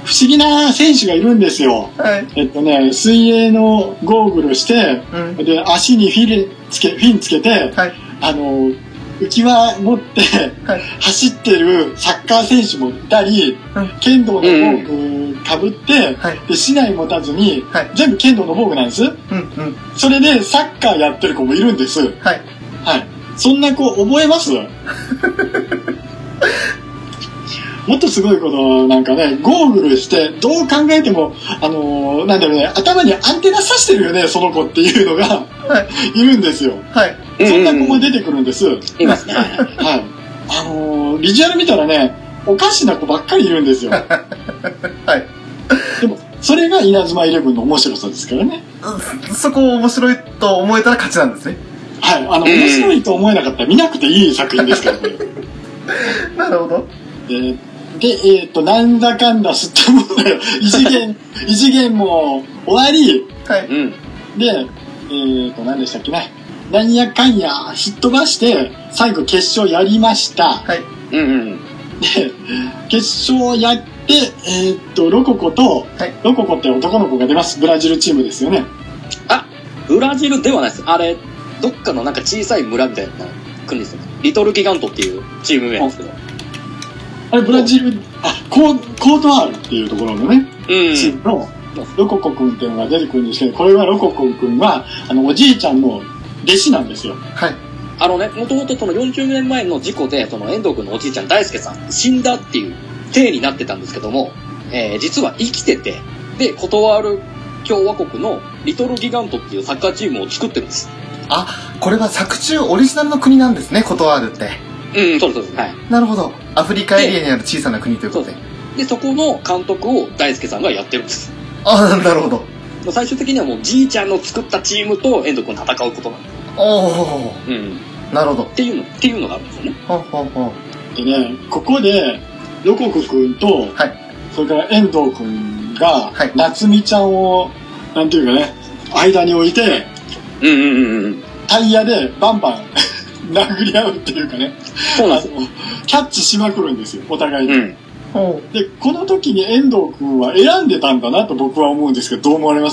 不思議な選手がいるんですよ。 はい。 えっとね、水泳のゴーグルして、 うん、 で、足にフィンつけ、フィンつけて、はい、あの、浮き輪持って、はい、走ってるサッカー選手もいたり、うん、剣道の防具かぶって、はい、で、竹刀持たずに、はい、全部剣道の防具なんです、うんうん。それでサッカーやってる子もいるんです。はい。はい。そんな子覚えますもっとすごいことなんかね、ゴーグルして、どう考えても、あのー、なんだろうね、頭にアンテナ刺してるよね、その子っていうのが、はい、いるんですよ。はい。そんな子も出てくるんです。 いますね。はい。 あのー、ビジュアル見たらね、おかしな子ばっかりいるんですよ。はい。でも、それが稲妻イレブンの面白さですからね。 そこを面白いと思えたら勝ちなんですね。 はい。あの、面白いと思えなかったら見なくていい作品ですから、これ。 なるほど。 えーで、えっ、ー、と、なんだかんだすったもんだよ。異次元、異次元も終わり、はい。で、えっ、ー、と、何でしたっけね。なんやかんや、ひっ飛ばして、最後決勝やりました。はい。うんうん。で、決勝やって、えっ、ー、と、ロココと、はい、ロココって男の子が出ます。ブラジルチームですよね。 あ、ブラジルではないです。あれ、どっかのなんか小さい村みたいな国ですよね。リトルギガントっていうチーム名なんですけど。 あれブラジル、あ、コー、コートワールっていうところのね、うん、チームのロココ君っていうのが出てくるんですけど、これはロココ君は、あの、おじいちゃんの弟子なんですよ。はい。 あのね、もともとそのよんじゅうねんまえの事故で、その遠藤君のおじいちゃん大輔さん、死んだっていう体になってたんですけども、えー、実は生きてて、で、コトワール共和国のリトルギガントっていうサッカーチームを作ってるんです。 あ、これは作中オリジナルの国なんですね、コトワールって。 うん、そうです、そうです。はい。 なるほど。アフリカエリアにある小さな国ということで。 で、そこの監督を大輔さんがやってるんです。 ああ、なるほど。 最終的にはもうじいちゃんの作ったチームと遠藤君戦うことなんです。おお。うん。なるほど。 っていうの、っていうのがあるんですよね。 ほうほうほう。でね、ここで、ロココ君と、はい。それから遠藤君が、はい。夏美ちゃんを、なんていうかね、間に置いて、うんうんうんうん。タイヤでバンバン殴り合うっていうかね。そうなんですよ。キャッチしまくるんですよ、お互いに。うん。で、この時に遠藤君は選んでたんだなと僕は思うんですけど、どう思われます？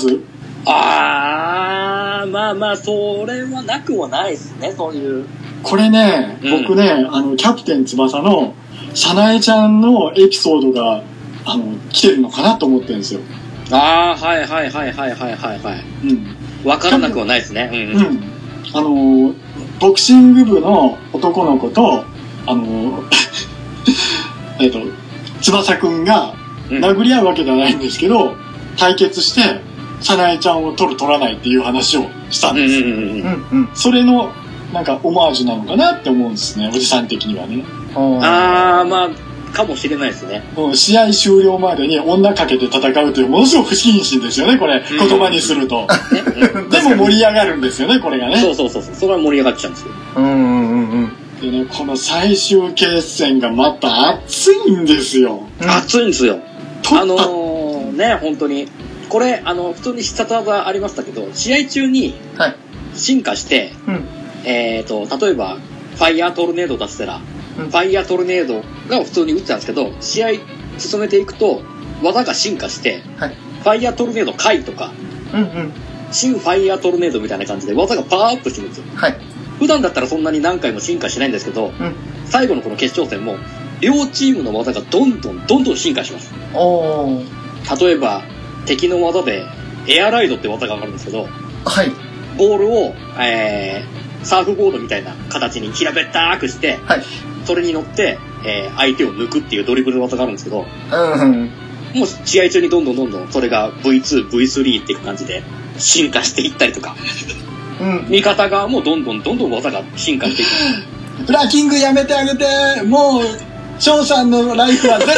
あー、まあまあ、それはなくはないですね、そういう。 これね、うん、僕ね、あの、キャプテン翼の、さなえちゃんのエピソードが、あの、来てるのかなと思ってるんですよ。 あー、はいはいはいはいはいはいはい。うん。わからなくはないですね。うん、うん。うん。 あの、ボクシング部の男の子と、あの、えっと、翼くんが殴り合うわけではないんですけど、うん、対決して、さなえちゃんを取る取らないっていう話をしたんですよ。うんうんうん、それの、なんか、オマージュなのかなって思うんですね、おじさん的にはね。 あー、まあ、かもしれないですね。 試合終了までに女かけて戦うというものすごく不謹慎ですよね、これ。言葉にすると。でも盛り上がるんですよね、これがね。 そうそうそう。それは盛り上がっちゃうんですよ。うんうんうんうん。でね、この最終決戦がまた熱いんですよ。 熱いんですよ。あのー、ね、本当に。これ、あの、普通に必殺技ありましたけど、試合中に進化して、はい、うん、えっと、例えば、ファイヤートルネード出したら、ファイヤートルネードが普通に打ってたんですけど、試合進めていくと技が進化して、はい、ファイヤートルネード回とか、うんうん、新ファイヤートルネードみたいな感じで技がパワーアップしてるんですよ、はい、普段だったらそんなに何回も進化しないんですけど、うん、最後のこの決勝戦も両チームの技がどんどんどんどん進化します。お例えば敵の技でエアライドって技があるんですけど、はい、ボールを、えー、サーフボードみたいな形に平べったくして、はい、それに乗って、えー、相手を抜くっていうドリブル技があるんですけど、うん、もう試合中にどんどんどんどんそれが ブイツー、ブイスリー っていう感じで進化していったりとか、うん、味方側もどんどんどんどん技が進化していく。 ブラキングやめてあげて、もう翔さんのライフはゼロよ。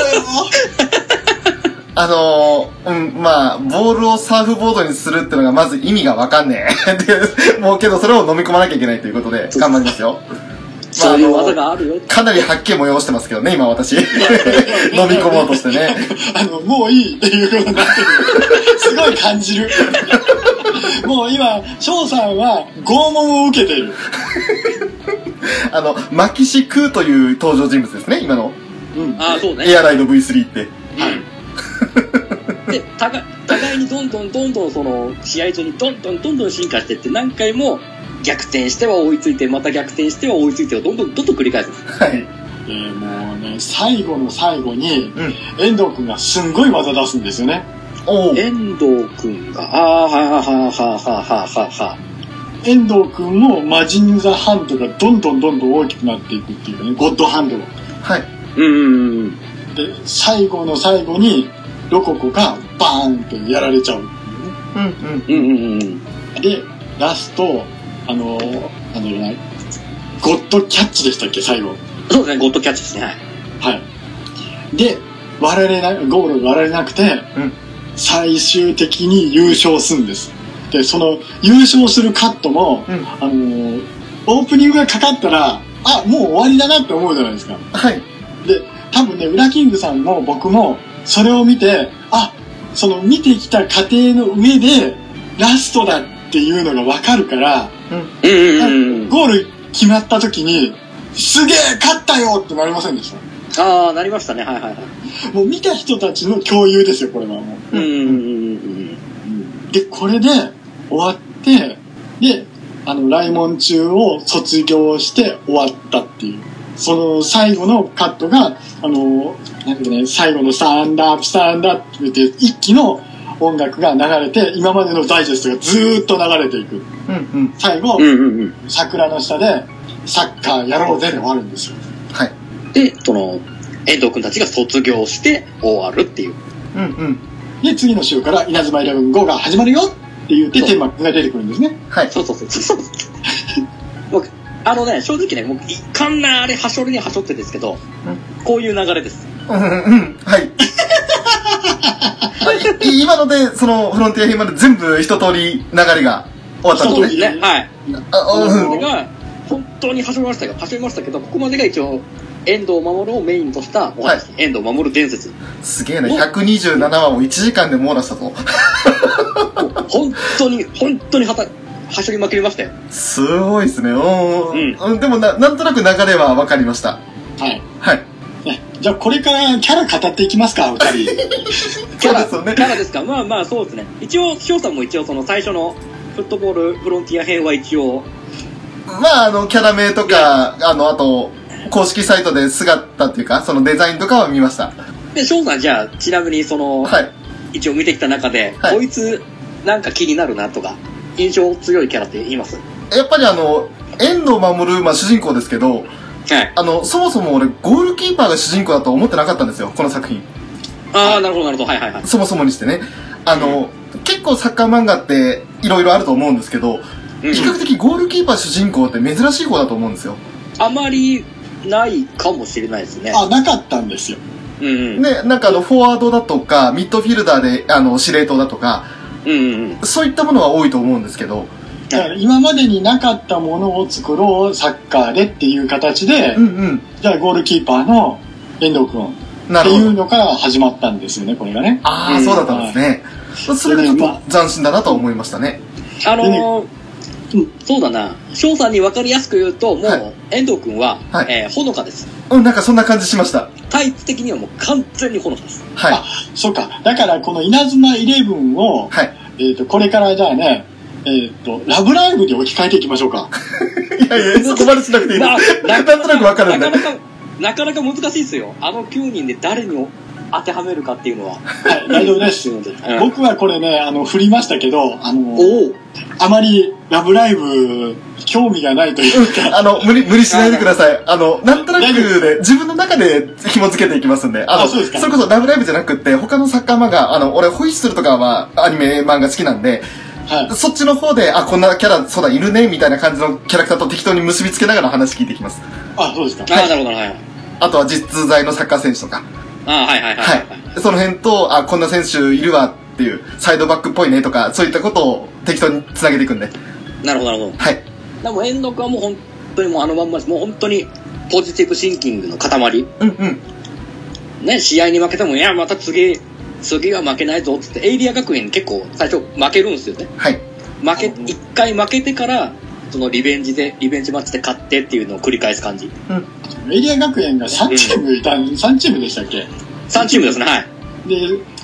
あのー、うん、まあ、ボールをサーフボードにするってのがまず意味がわかんねえ。もうけどそれを飲み込まなきゃいけないということで頑張りますよ。 そういう技があるよ。 かなり吐き気催してますけどね、今私。飲み込もうとしてね。 あの、もういいっていうことになってる。すごい感じる。もう今、翔さんは拷問を受けている。 あの、マキシクーという登場人物ですね、今の。 うん。ああ、そうね。 エアライド ブイスリー って。はい。 互い互いにどんどんどんどんその試合中にどんどんどんどん進化していって何回も逆転しては追いついてまた逆転しては追いついてをどんどんどんどん繰り返すんです。 はい。 えー、もうね、最後の最後に、 うん。 遠藤くんがすんごい技出すんですよね。 おー。 遠藤くんが、あーはーはーはーはーはーはーは遠藤くんもマジンザハンドがどんどんどんどん大きくなっていくっていうかね、ゴッドハンドが。 はい。 ー。うん。 で、最後の最後に、ロココがバーンとやられちゃう。 うんうん。 うんうんうん。 で、ラスト、あのー、なんだろうな、ゴッドキャッチでしたっけ、最後。 そうですね、ゴッドキャッチですね。はい。 はい。で、割られな、ゴールが割られなくて、 うん。 最終的に優勝するんです。で、その優勝するカットも、 うん。 あのー、オープニングがかかったら、あ、もう終わりだなって思うじゃないですか。 はい。 で、多分ね、ウラキングさんも僕も、それを見て、あ、その見てきた過程の上で、ラストだっていうのがわかるから、 うん。 うんうんうんうん。 ゴール決まった時に、すげえ勝ったよってなりませんでした？ ああ、なりましたね。はいはいはい。 もう見た人たちの共有ですよ、これはもう。 うんうんうんうん。 で、これで終わって、で、あの、来門中を卒業して終わったっていう。その最後のカットが、あの、なんかね、最後のスタンドアップ、スタンドアップって一気の音楽が流れて、今までのダイジェストがずーっと流れていく。 うんうん。 最後、 うんうんうん。 桜の下で、サッカーやろうぜで終わるんですよ。 はい。 で、その、遠藤くんたちが卒業して終わるっていう。 うんうん。 で、次の週から稲妻イレブンゴーが始まるよって言ってテーマが出てくるんですね。 はい。 そうそうそうそう。僕、あのね、正直ね、僕、いかんなあれ、はしょるにはしょってですけど、こういう流れです。 うんうん。はい。い今ので、その、フロンティア編まで全部一通り流れが終わったんそうですですね。 ね。はい。 あ、 こうん。 こが、本当にはしょりましたが、はしょりましたけど、ここまでが一応、遠藤守をメインとしたお話、 はい遠藤守伝説。 すげえな、ひゃくにじゅうななわをいちじかんで網羅したぞ。 本当に、本当にはた、はしょりまくりましたよ。 すごいですね。うん。 うんうん。でもな、なんとなく流れは分かりました。 はい。 はい。 ね、じゃあこれからキャラ語っていきますか、二人。 キャラ、 そうですよねキャラですか。まあまあ、そうですね。一応、翔さんも一応、その最初のフットボールフロンティア編は一応、 まあ、あの、キャラ名とか、あの、あと、公式サイトで姿っていうか、そのデザインとかは見ました。 で、翔さん、じゃあ、ちなみに、その、 はい。 一応見てきた中で、 はいこいつ、なんか気になるなとか、印象強いキャラって言います？ やっぱりあの、遠藤守、まあ主人公ですけど、 はい。 あの、そもそも俺、ゴールキーパーが主人公だと思ってなかったんですよ、この作品。 ああ、なるほど、なるほど。はいはいはい。 そもそもにしてね。あの、結構サッカー漫画って、いろいろあると思うんですけど、 うん比較的ゴールキーパー主人公って珍しい方だと思うんですよ。 あまりないかもしれないですね。 あ、なかったんですよ。 うんうん。 ね、なんかあの、フォワードだとか、ミッドフィルダーで、あの、司令塔だとか、 うんうんうん。 そういったものは多いと思うんですけど、 だから今までになかったものを作ろう、サッカーでっていう形で、 うんうん。 じゃあゴールキーパーの遠藤くんってなるほど。 いうのから始まったんですよね、これがね。 ああ、 うんそうだったんですね。それがちょっと斬新だなと思いましたね。 あのーうんそうだな。翔さんに分かりやすく言うと、もう、 はい遠藤くんは、 はいえーほのかです。 うん、なんかそんな感じしました。 タイプ的にはもう完全にほのかです。 はい。 あ、そうか。だからこの稲妻イレブンを、 はい。 えっ、と、これからじゃあね、えっ、と、ラブライブで置き換えていきましょうか。 いやいや、そこまでしなくていいです。 ななんとなく分かるんでな。かなか、なかなか難しいですよ。あのきゅうにんで誰に当てはめるかっていうのは。 はい、大丈夫です。 うん僕はこれね、あの、振りましたけど、あの、 おお。 あまりラブライブ、興味がないというか、 あの、無理、無理しないでください。あの、なんとなくで、自分の中で紐付けていきますんで。あの、 あそうですかれこそラブライブじゃなくって、他のサッカー漫画、あの、俺、ホイッスルとかはアニメ漫画好きなんで、 はい。 そっちの方で、あ、こんなキャラ、そうだ、いるね、みたいな感じのキャラクターと適当に結びつけながら話聞いていきます。 あ、そうですか。 ああ、なるほど、はい。 あとは実在のサッカー選手とか。 ああ、はいはいはい。 はい。その辺と、あ、こんな選手いるわっていう、サイドバックっぽいねとか、そういったことを適当に繋げていくんで。 なるほど、なるほど。 はい。 でも、遠藤君はもう本当にもうあのまんまです。もう本当に、ポジティブシンキングの塊。 うんうん。 ね、試合に負けても、いや、また次、次は負けないぞ、つって、エイリア学園結構最初負けるんですよね。 はい。 負け、一回負けてから、そのリベンジで、リベンジマッチで勝ってっていうのを繰り返す感じ。 エリア学園がさんチームいた、さんチームでしたっけ？ さんチームですね、はい。 で、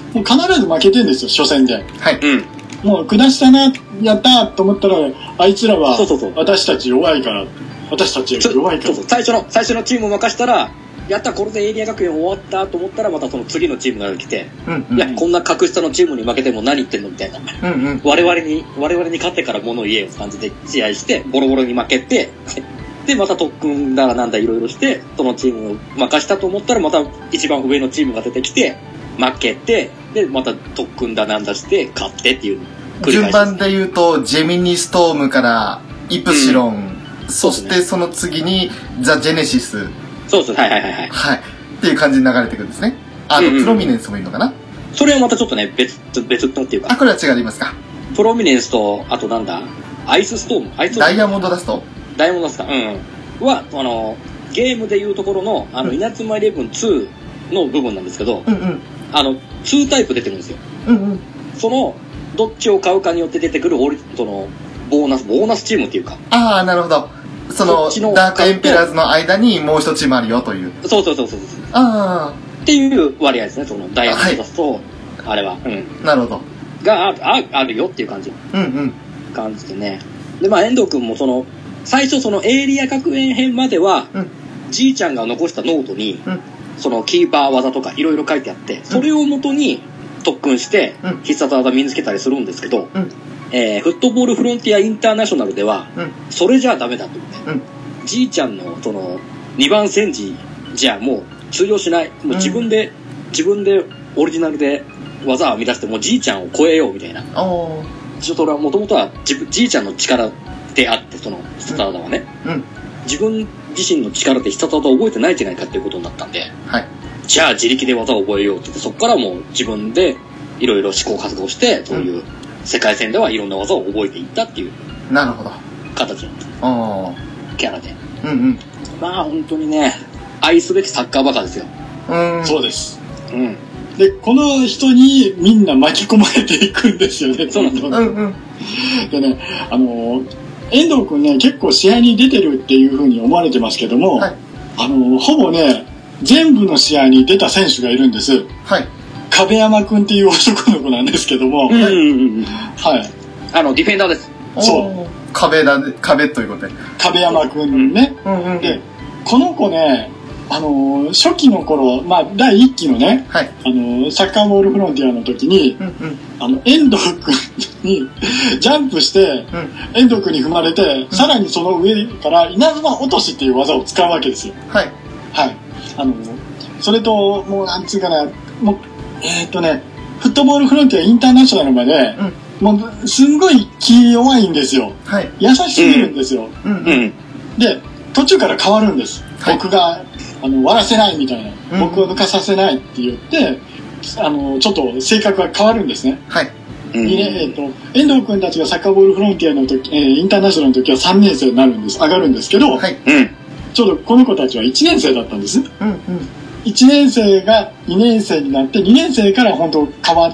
もう必ず負けてるんですよ、初戦で。 はい。 うん。 もう下したな、やったーと思ったら、あいつらはそうそうそう私たち弱いから、私たちより弱いから。 そうそう、最初の、最初のチームを任したら、やった、これでエイリア学園終わったと思ったら、またその次のチームが来て、 うんうん。 いや、こんな格下のチームに負けても何言ってんのみたいな。 うんうん。 我々に、我々に勝ってから物を言えよって感じで試合して、ボロボロに負けて、で、また特訓だらなんだいろいろして、そのチームを任したと思ったら、また一番上のチームが出てきて、負けて、で、また特訓だなんだして、勝ってっていう。 順番で言うと、ジェミニストームからイプシロン、うん、そしてその次にザ・ジェネシス。 そうです。はいはいはいはい。 はい。っていう感じに流れていくんですね。あと、うんうん、プロミネンスもいいのかな。 それはまたちょっとね、別、別のっていうか。 あ、これは違いますか。 プロミネンスと、あとなんだアイスストームアイスストームダイヤモンドダストダイヤモンドダストうん。は、あの、ゲームでいうところの、あの、うん、稲妻イレブンツーの部分なんですけど、 うんうん。 あの、にタイプ出てるんですよ。 うんうん。 その、どっちを買うかによって出てくるオリ、その、ボーナス、ボーナスチームっていうか。 ああ、なるほど。その、そのダークエンペラーズの間にもう一チームあるよという。 そうそうそうそう。 ああ。 っていう割合ですね、その、ダイヤモンドダスト、はい、あれは。うん。 なるほど。 があ、あ、あるよっていう感じ。 うんうん。 感じでね。で、まあ、遠藤くんもその、最初そのエイリア学園編までは、うん、じいちゃんが残したノートに、うん、そのキーパー技とかいろいろ書いてあって、それをもとに特訓して、うん、必殺技身につけたりするんですけど、うんえー、フットボールフロンティアインターナショナルでは、うん、それじゃダメだと思って、うん、じいちゃんのそのにばん戦時じゃもう通用しない。もう自分で、うん、自分でオリジナルで技を編み出してもうじいちゃんを超えようみたいな。ちょっと俺はもともとはじいちゃんの力であって、その必殺技はね、うん、自分自身の力で必殺技を覚えてないんじゃないかっていうことになったんで、 はい、 じゃあ自力で技を覚えようって言って、そこからもう自分でいろいろ試行活動して、そういう世界戦ではいろんな技を覚えていったっていうなるほど形のキャラで、 うんうん、 まあ本当にね愛すべきサッカーバカですよ。 うん、そうです。 うん。 でこの人にみんな巻き込まれていくんですよね。 そうなんです。うんうん。 でね、あの遠藤君ね結構試合に出てるっていう風に思われてますけども、はい、あのほぼね全部の試合に出た選手がいるんです。 はい。 壁山君っていう男の子なんですけども、 うんうんうん、 はい。 あのディフェンダーです。 そう。 壁だ壁ということで。 壁山君ね。 うんうんうん、でこの子ね。あの初期の頃、まあ、だいいっきのね、 はい、 あのサッカーボールフロンティアの時に、うんうん、あの遠藤君にジャンプして、うん、遠藤君に踏まれて、うん、さらにその上から稲妻落としっていう技を使うわけですよ。 はい。 はい。あのそれともうなんつうかな、もうえー、っとねフットボールフロンティアインターナショナルまで、うん、もうすんごい気弱いんですよ。 はい。 優しすぎるんですよ。 うんうん、 で途中から変わるんです。はい、僕があの割らせないみたいな、うん、僕を抜かさせないって言ってあのちょっと性格が変わるんですね。 はい。 うん、えー、と遠藤君たちがサッカーボールフロンティアの時、えー、インターナショナルの時はさんねん生になるんです上がるんですけど、 はい、 ちょうどこの子たちはいちねん生だったんです。 うんうん、 いちねん生がにねん生になってにねん生から本当変わって、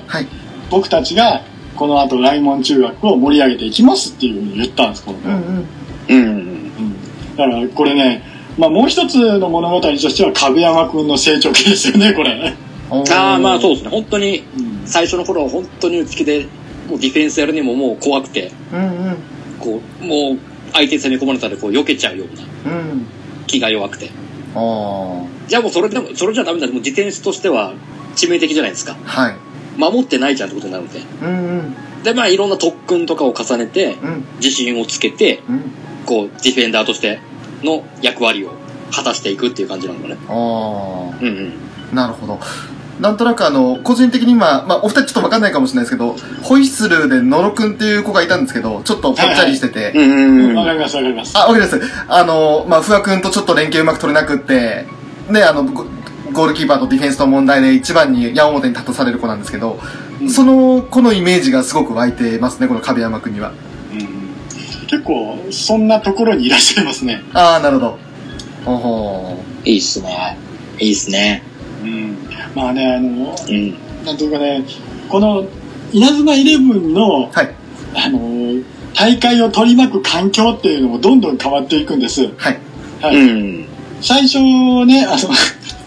はい、 僕たちがこの後来門中学を盛り上げていきますっていうふうに言ったんですこの子。 うんうんうんうん、 だからこれねまあ、もう一つの物語としては壁山くんの成長期ですよねこれ。 ああまあそうですね本当に最初の頃は本当に内気でもうディフェンスやるにももう怖くて、 うんうん、 こうもう相手に攻め込まれたらこう避けちゃうような、 うん、 気が弱くてあじゃあもうそれでもそれじゃダメだもう自転車としては致命的じゃないですか。 はい。 守ってないじゃんってことになるので、 うんうん、 でまあいろんな特訓とかを重ねて、 うん、 自信をつけて、 うん、 こうディフェンダーとしての役割を果たしていくっていう感じなのね。 ああ、 うんうん。 なるほど。なんとなくあの個人的に今、まあ、お二人ちょっと分かんないかもしれないですけど、ホイッスルで野呂くんっていう子がいたんですけど、ちょっとぽっちゃりしてて、 はいはい、うんわかりますわかります。 あ、わかります。あのまあ不破くんとちょっと連携うまく取れなくって、であのゴールキーパーとディフェンスの問題で一番に矢面に立たされる子なんですけど、うん、その子のイメージがすごく湧いてますねこの壁山くんには。 うん、結構そんなところにいらっしゃいますね。 ああなるほど。ほほいいっすね。いいっすね。 うん。まあね、あの、うん、なんというかね、この稲妻イレブンの、 はい、 あの大会を取り巻く環境っていうのもどんどん変わっていくんです。 はい。 はい。 うん、 最初ね、あの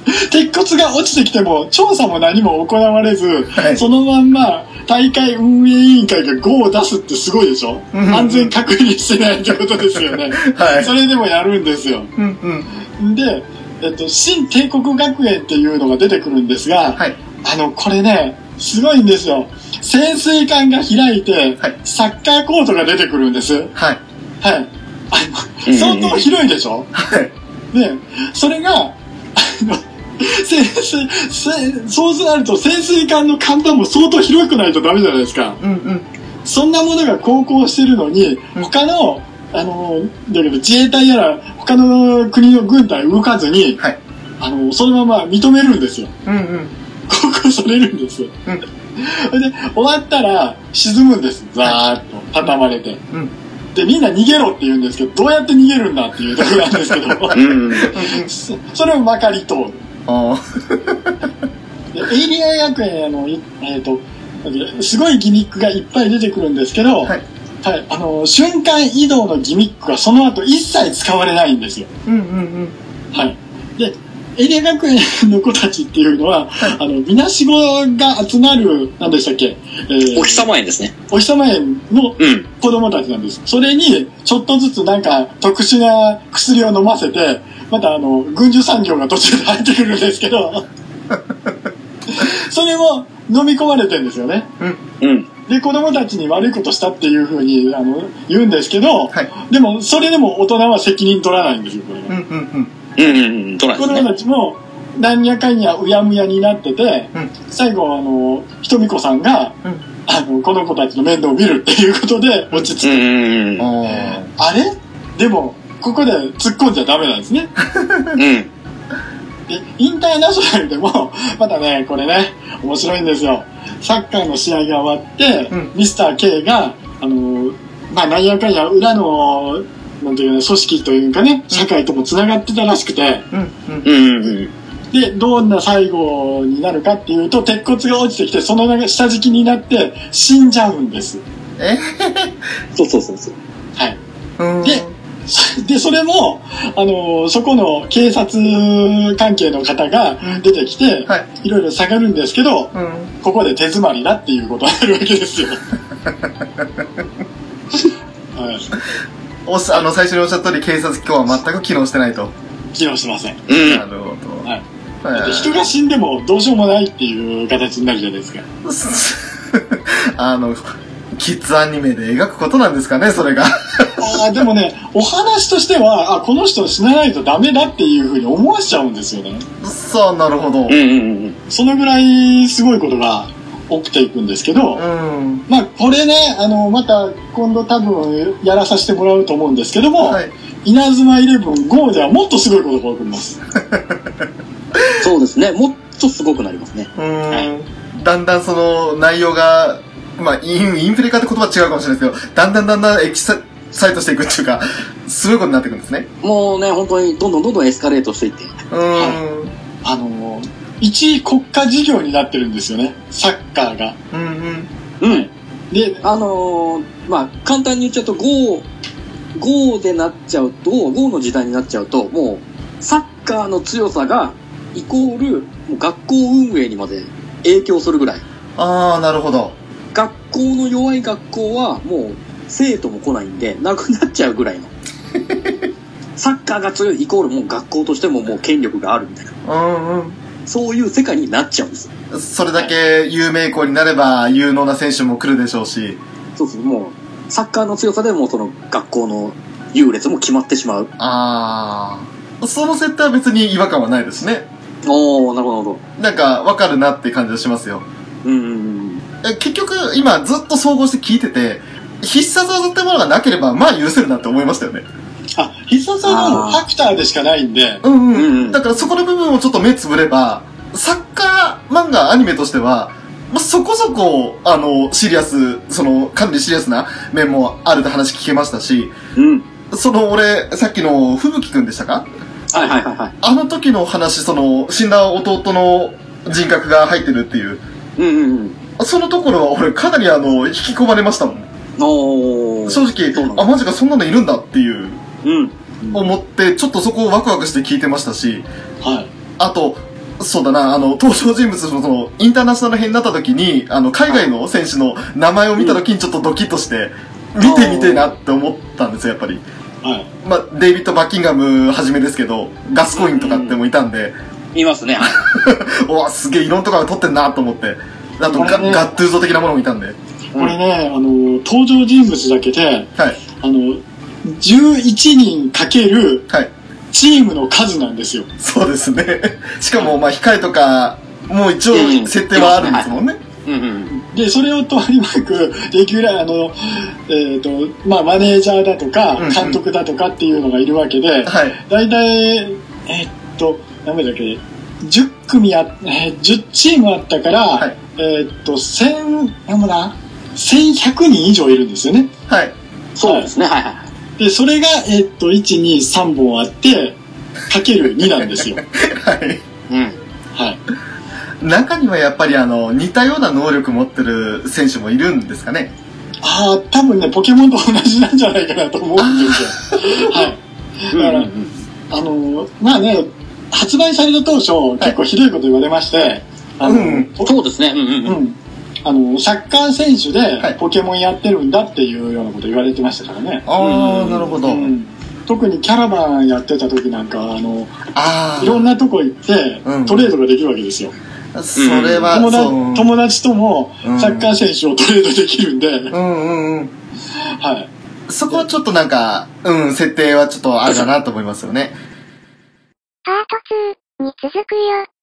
鉄骨が落ちてきても調査も何も行われず、 はい、 そのまんま大会運営委員会がゴーを出すってすごいでしょ、うんうん、安全確認してないってことですよね、はい、それでもやるんですよ、うんうん、で、えっと、新帝国学園っていうのが出てくるんですが、はい、あのこれねすごいんですよ。潜水艦が開いて、はい、サッカーコートが出てくるんです。はい。はい。あの、相当広いでしょ、はい。で、それが、あの、潜水、そうなると潜水艦の甲板も相当広くないとダメじゃないですか。うんうん。そんなものが航行してるのに、他の、あの、だけど自衛隊やら他の国の軍隊動かずに、はい、あの、そのまま認めるんですよ。うんうん。航行されるんですよ。うんで終わったら沈むんです。ザーッと畳まれて、うん、でみんな逃げろって言うんですけど、どうやって逃げるんだっていうところなんですけどそ, それをまかり通るでエイリアン学園あの、えー、とすごいギミックがいっぱい出てくるんですけど、はいはい、あの瞬間移動のギミックがその後一切使われないんですよ、うんうんうんはい、でエイリアン学園の子たちっていうのは、はい、あのみなしごが集まる何でしたっけ、えー、 お日様園ですね。 お日様園の子供たちなんです、うん、それにちょっとずつなんか特殊な薬を飲ませて、またあの軍需産業が途中で入ってくるんですけどそれも飲み込まれてるんですよね、うんうん、で子供たちに悪いことしたっていうふうにあの言うんですけど、はい、でもそれでも大人は責任取らないんですよこれが、うんうんうんうんうんうん、子供たちも何やかんやうやむやになってて、うん、最後あのひとみこさんが、うん、あのこの子たちの面倒を見るっていうことで落ち着く、うんうんうん、あれでもここで突っ込んじゃダメなんですね、うん、でインターナショナルでもまたねこれね面白いんですよ。サッカーの試合が終わって、うん、ミスター K があのまあ何やかんや裏のなんていうの組織というかね社会ともつながってたらしくて、うんうんうん、でどんな最後になるかっていうと鉄骨が落ちてきてその下敷きになって死んじゃうんです。えそうそうそうそうはいででそれもあのそこの警察関係の方が出てきて、うんはい、いろいろ下がるんですけど、うん、ここで手詰まりだっていうことになるわけですよはいおあの最初におっしゃった通り警察機構は全く機能してないと。 機能してません、 うん、なるほど、 はいはい、人が死んでもどうしようもないっていう形になるじゃないですかあのキッズアニメで描くことなんですかねそれがあでもねお話としてはあこの人死なないとダメだっていうふうに思わせちゃうんですよね。 そうなるほど、うんうんうん、そのぐらいすごいことが起きていくんですけど、うん、まあこれねあのまた今度多分やらさせてもらうと思うんですけども、はい、稲妻イレブン ゴー ではもっとすごいことが起こりますそうですねもっとすごくなりますね。うん、 はい、だんだんその内容がまあイン、インフレ化って言葉は違うかもしれないですけどだんだんだんだんエキサイトしていくっていうかすごいことになっていくんですね。 もうね本当にどんどんどんどんエスカレートしていってうん、 はい、あの一国家事業になってるんですよねサッカーが。うんうん。うん。 で、あのー、まあ簡単に言っちゃうと ゴー、ゴー でなっちゃうと ゴー の時代になっちゃうともうサッカーの強さがイコールもう学校運営にまで影響するぐらい。 ああなるほど。 学校の弱い学校はもう生徒も来ないんでなくなっちゃうぐらいのサッカーが強いイコールもう学校としてももう権力があるみたいな。うんうん。そういう世界になっちゃうんです。 それだけ有名校になれば有能な選手も来るでしょうし。 そうです。もうサッカーの強さでもうその学校の優劣も決まってしまう。 ああ、その設定は別に違和感はないですね。 おー、なるほど。 なんか分かるなって感じがしますよ。うんうんうん。結局今ずっと総合して聞いてて必殺技ってものがなければまあ許せるなって思いましたよね。 あ、必殺技のファクターでしかないんで。 うんうん、うん。だからそこの部分をちょっと目つぶれば、サッカー漫画アニメとしては、まあ、そこそこ、あの、シリアス、その、かなりシリアスな面もあるって話聞けましたし、うん。その、俺、さっきの吹雪くんでしたか？ はいはいはいはい。 あの時の話、その、死んだ弟の人格が入ってるっていう。うんうんうん。そのところは俺かなりあの、引き込まれましたもん。おー。正直、あ、マジかそんなのいるんだっていう。うん、思ってちょっとそこをワクワクして聞いてましたし、はい、あとそうだな、あの、登場人物のその、インターナショナル編になった時に、あの、海外の選手の名前を見た時にちょっとドキッとして、見てみてえなって思ったんですよ、やっぱり。 はい。 まあ、デイビッド・バッキンガムはじめですけど、ガスコインとかってもいたんで、 いますね。 おわ、すげえ、いろんなところが撮ってんなと思って。あと、ガ、 ね、 ガットゥーゾ的なものもいたんで。 これね、あの、登場人物だけで、 はい。 あの、じゅういちにんかける、 はい。 チームの数なんですよ。 そうですね。しかも、まあ、控えとか、もう一応、設定はあるんですもんね。 うんうん。 で、それを取り巻く、レギュラー、あの、えっ、ー、と、まあ、マネージャーだとか、監督だとかっていうのがいるわけで、うんうん、はい。大体、えっ、ー、と、何名だっけ、じゅっくみあ、えー、じゅうチームあったから、はい、えっ、ー、と、千、なんもな、せんひゃくにん以上いるんですよね。 はい。 そうですね、はいはい。 で、それが、えっ、ー、と、いち、に、さんぼんあって、かけるになんですよ。 はい。 うん。 はい。 中にはやっぱりあの、似たような能力持ってる選手もいるんですかね。 ああ、多分ね、ポケモンと同じなんじゃないかなと思うんですよ。はい。だから、うんうん、あの、まあね、発売された当初、はい、結構ひどいこと言われまして、あの、うん、 そうですね、うんうんうん。 うんあの、サッカー選手でポケモンやってるんだっていうようなこと言われてましたからね。 ああ、なるほど、うん。 特にキャラバンやってた時なんか、あの、あいろんなとこ行って、トレードができるわけですよ。 それは、 友達、友達ともサッカー選手をトレードできるんで。うんうんうん。はい。 そこはちょっとなんか、うん、設定はちょっとあるかなと思いますよね。 パートツーに続くよ。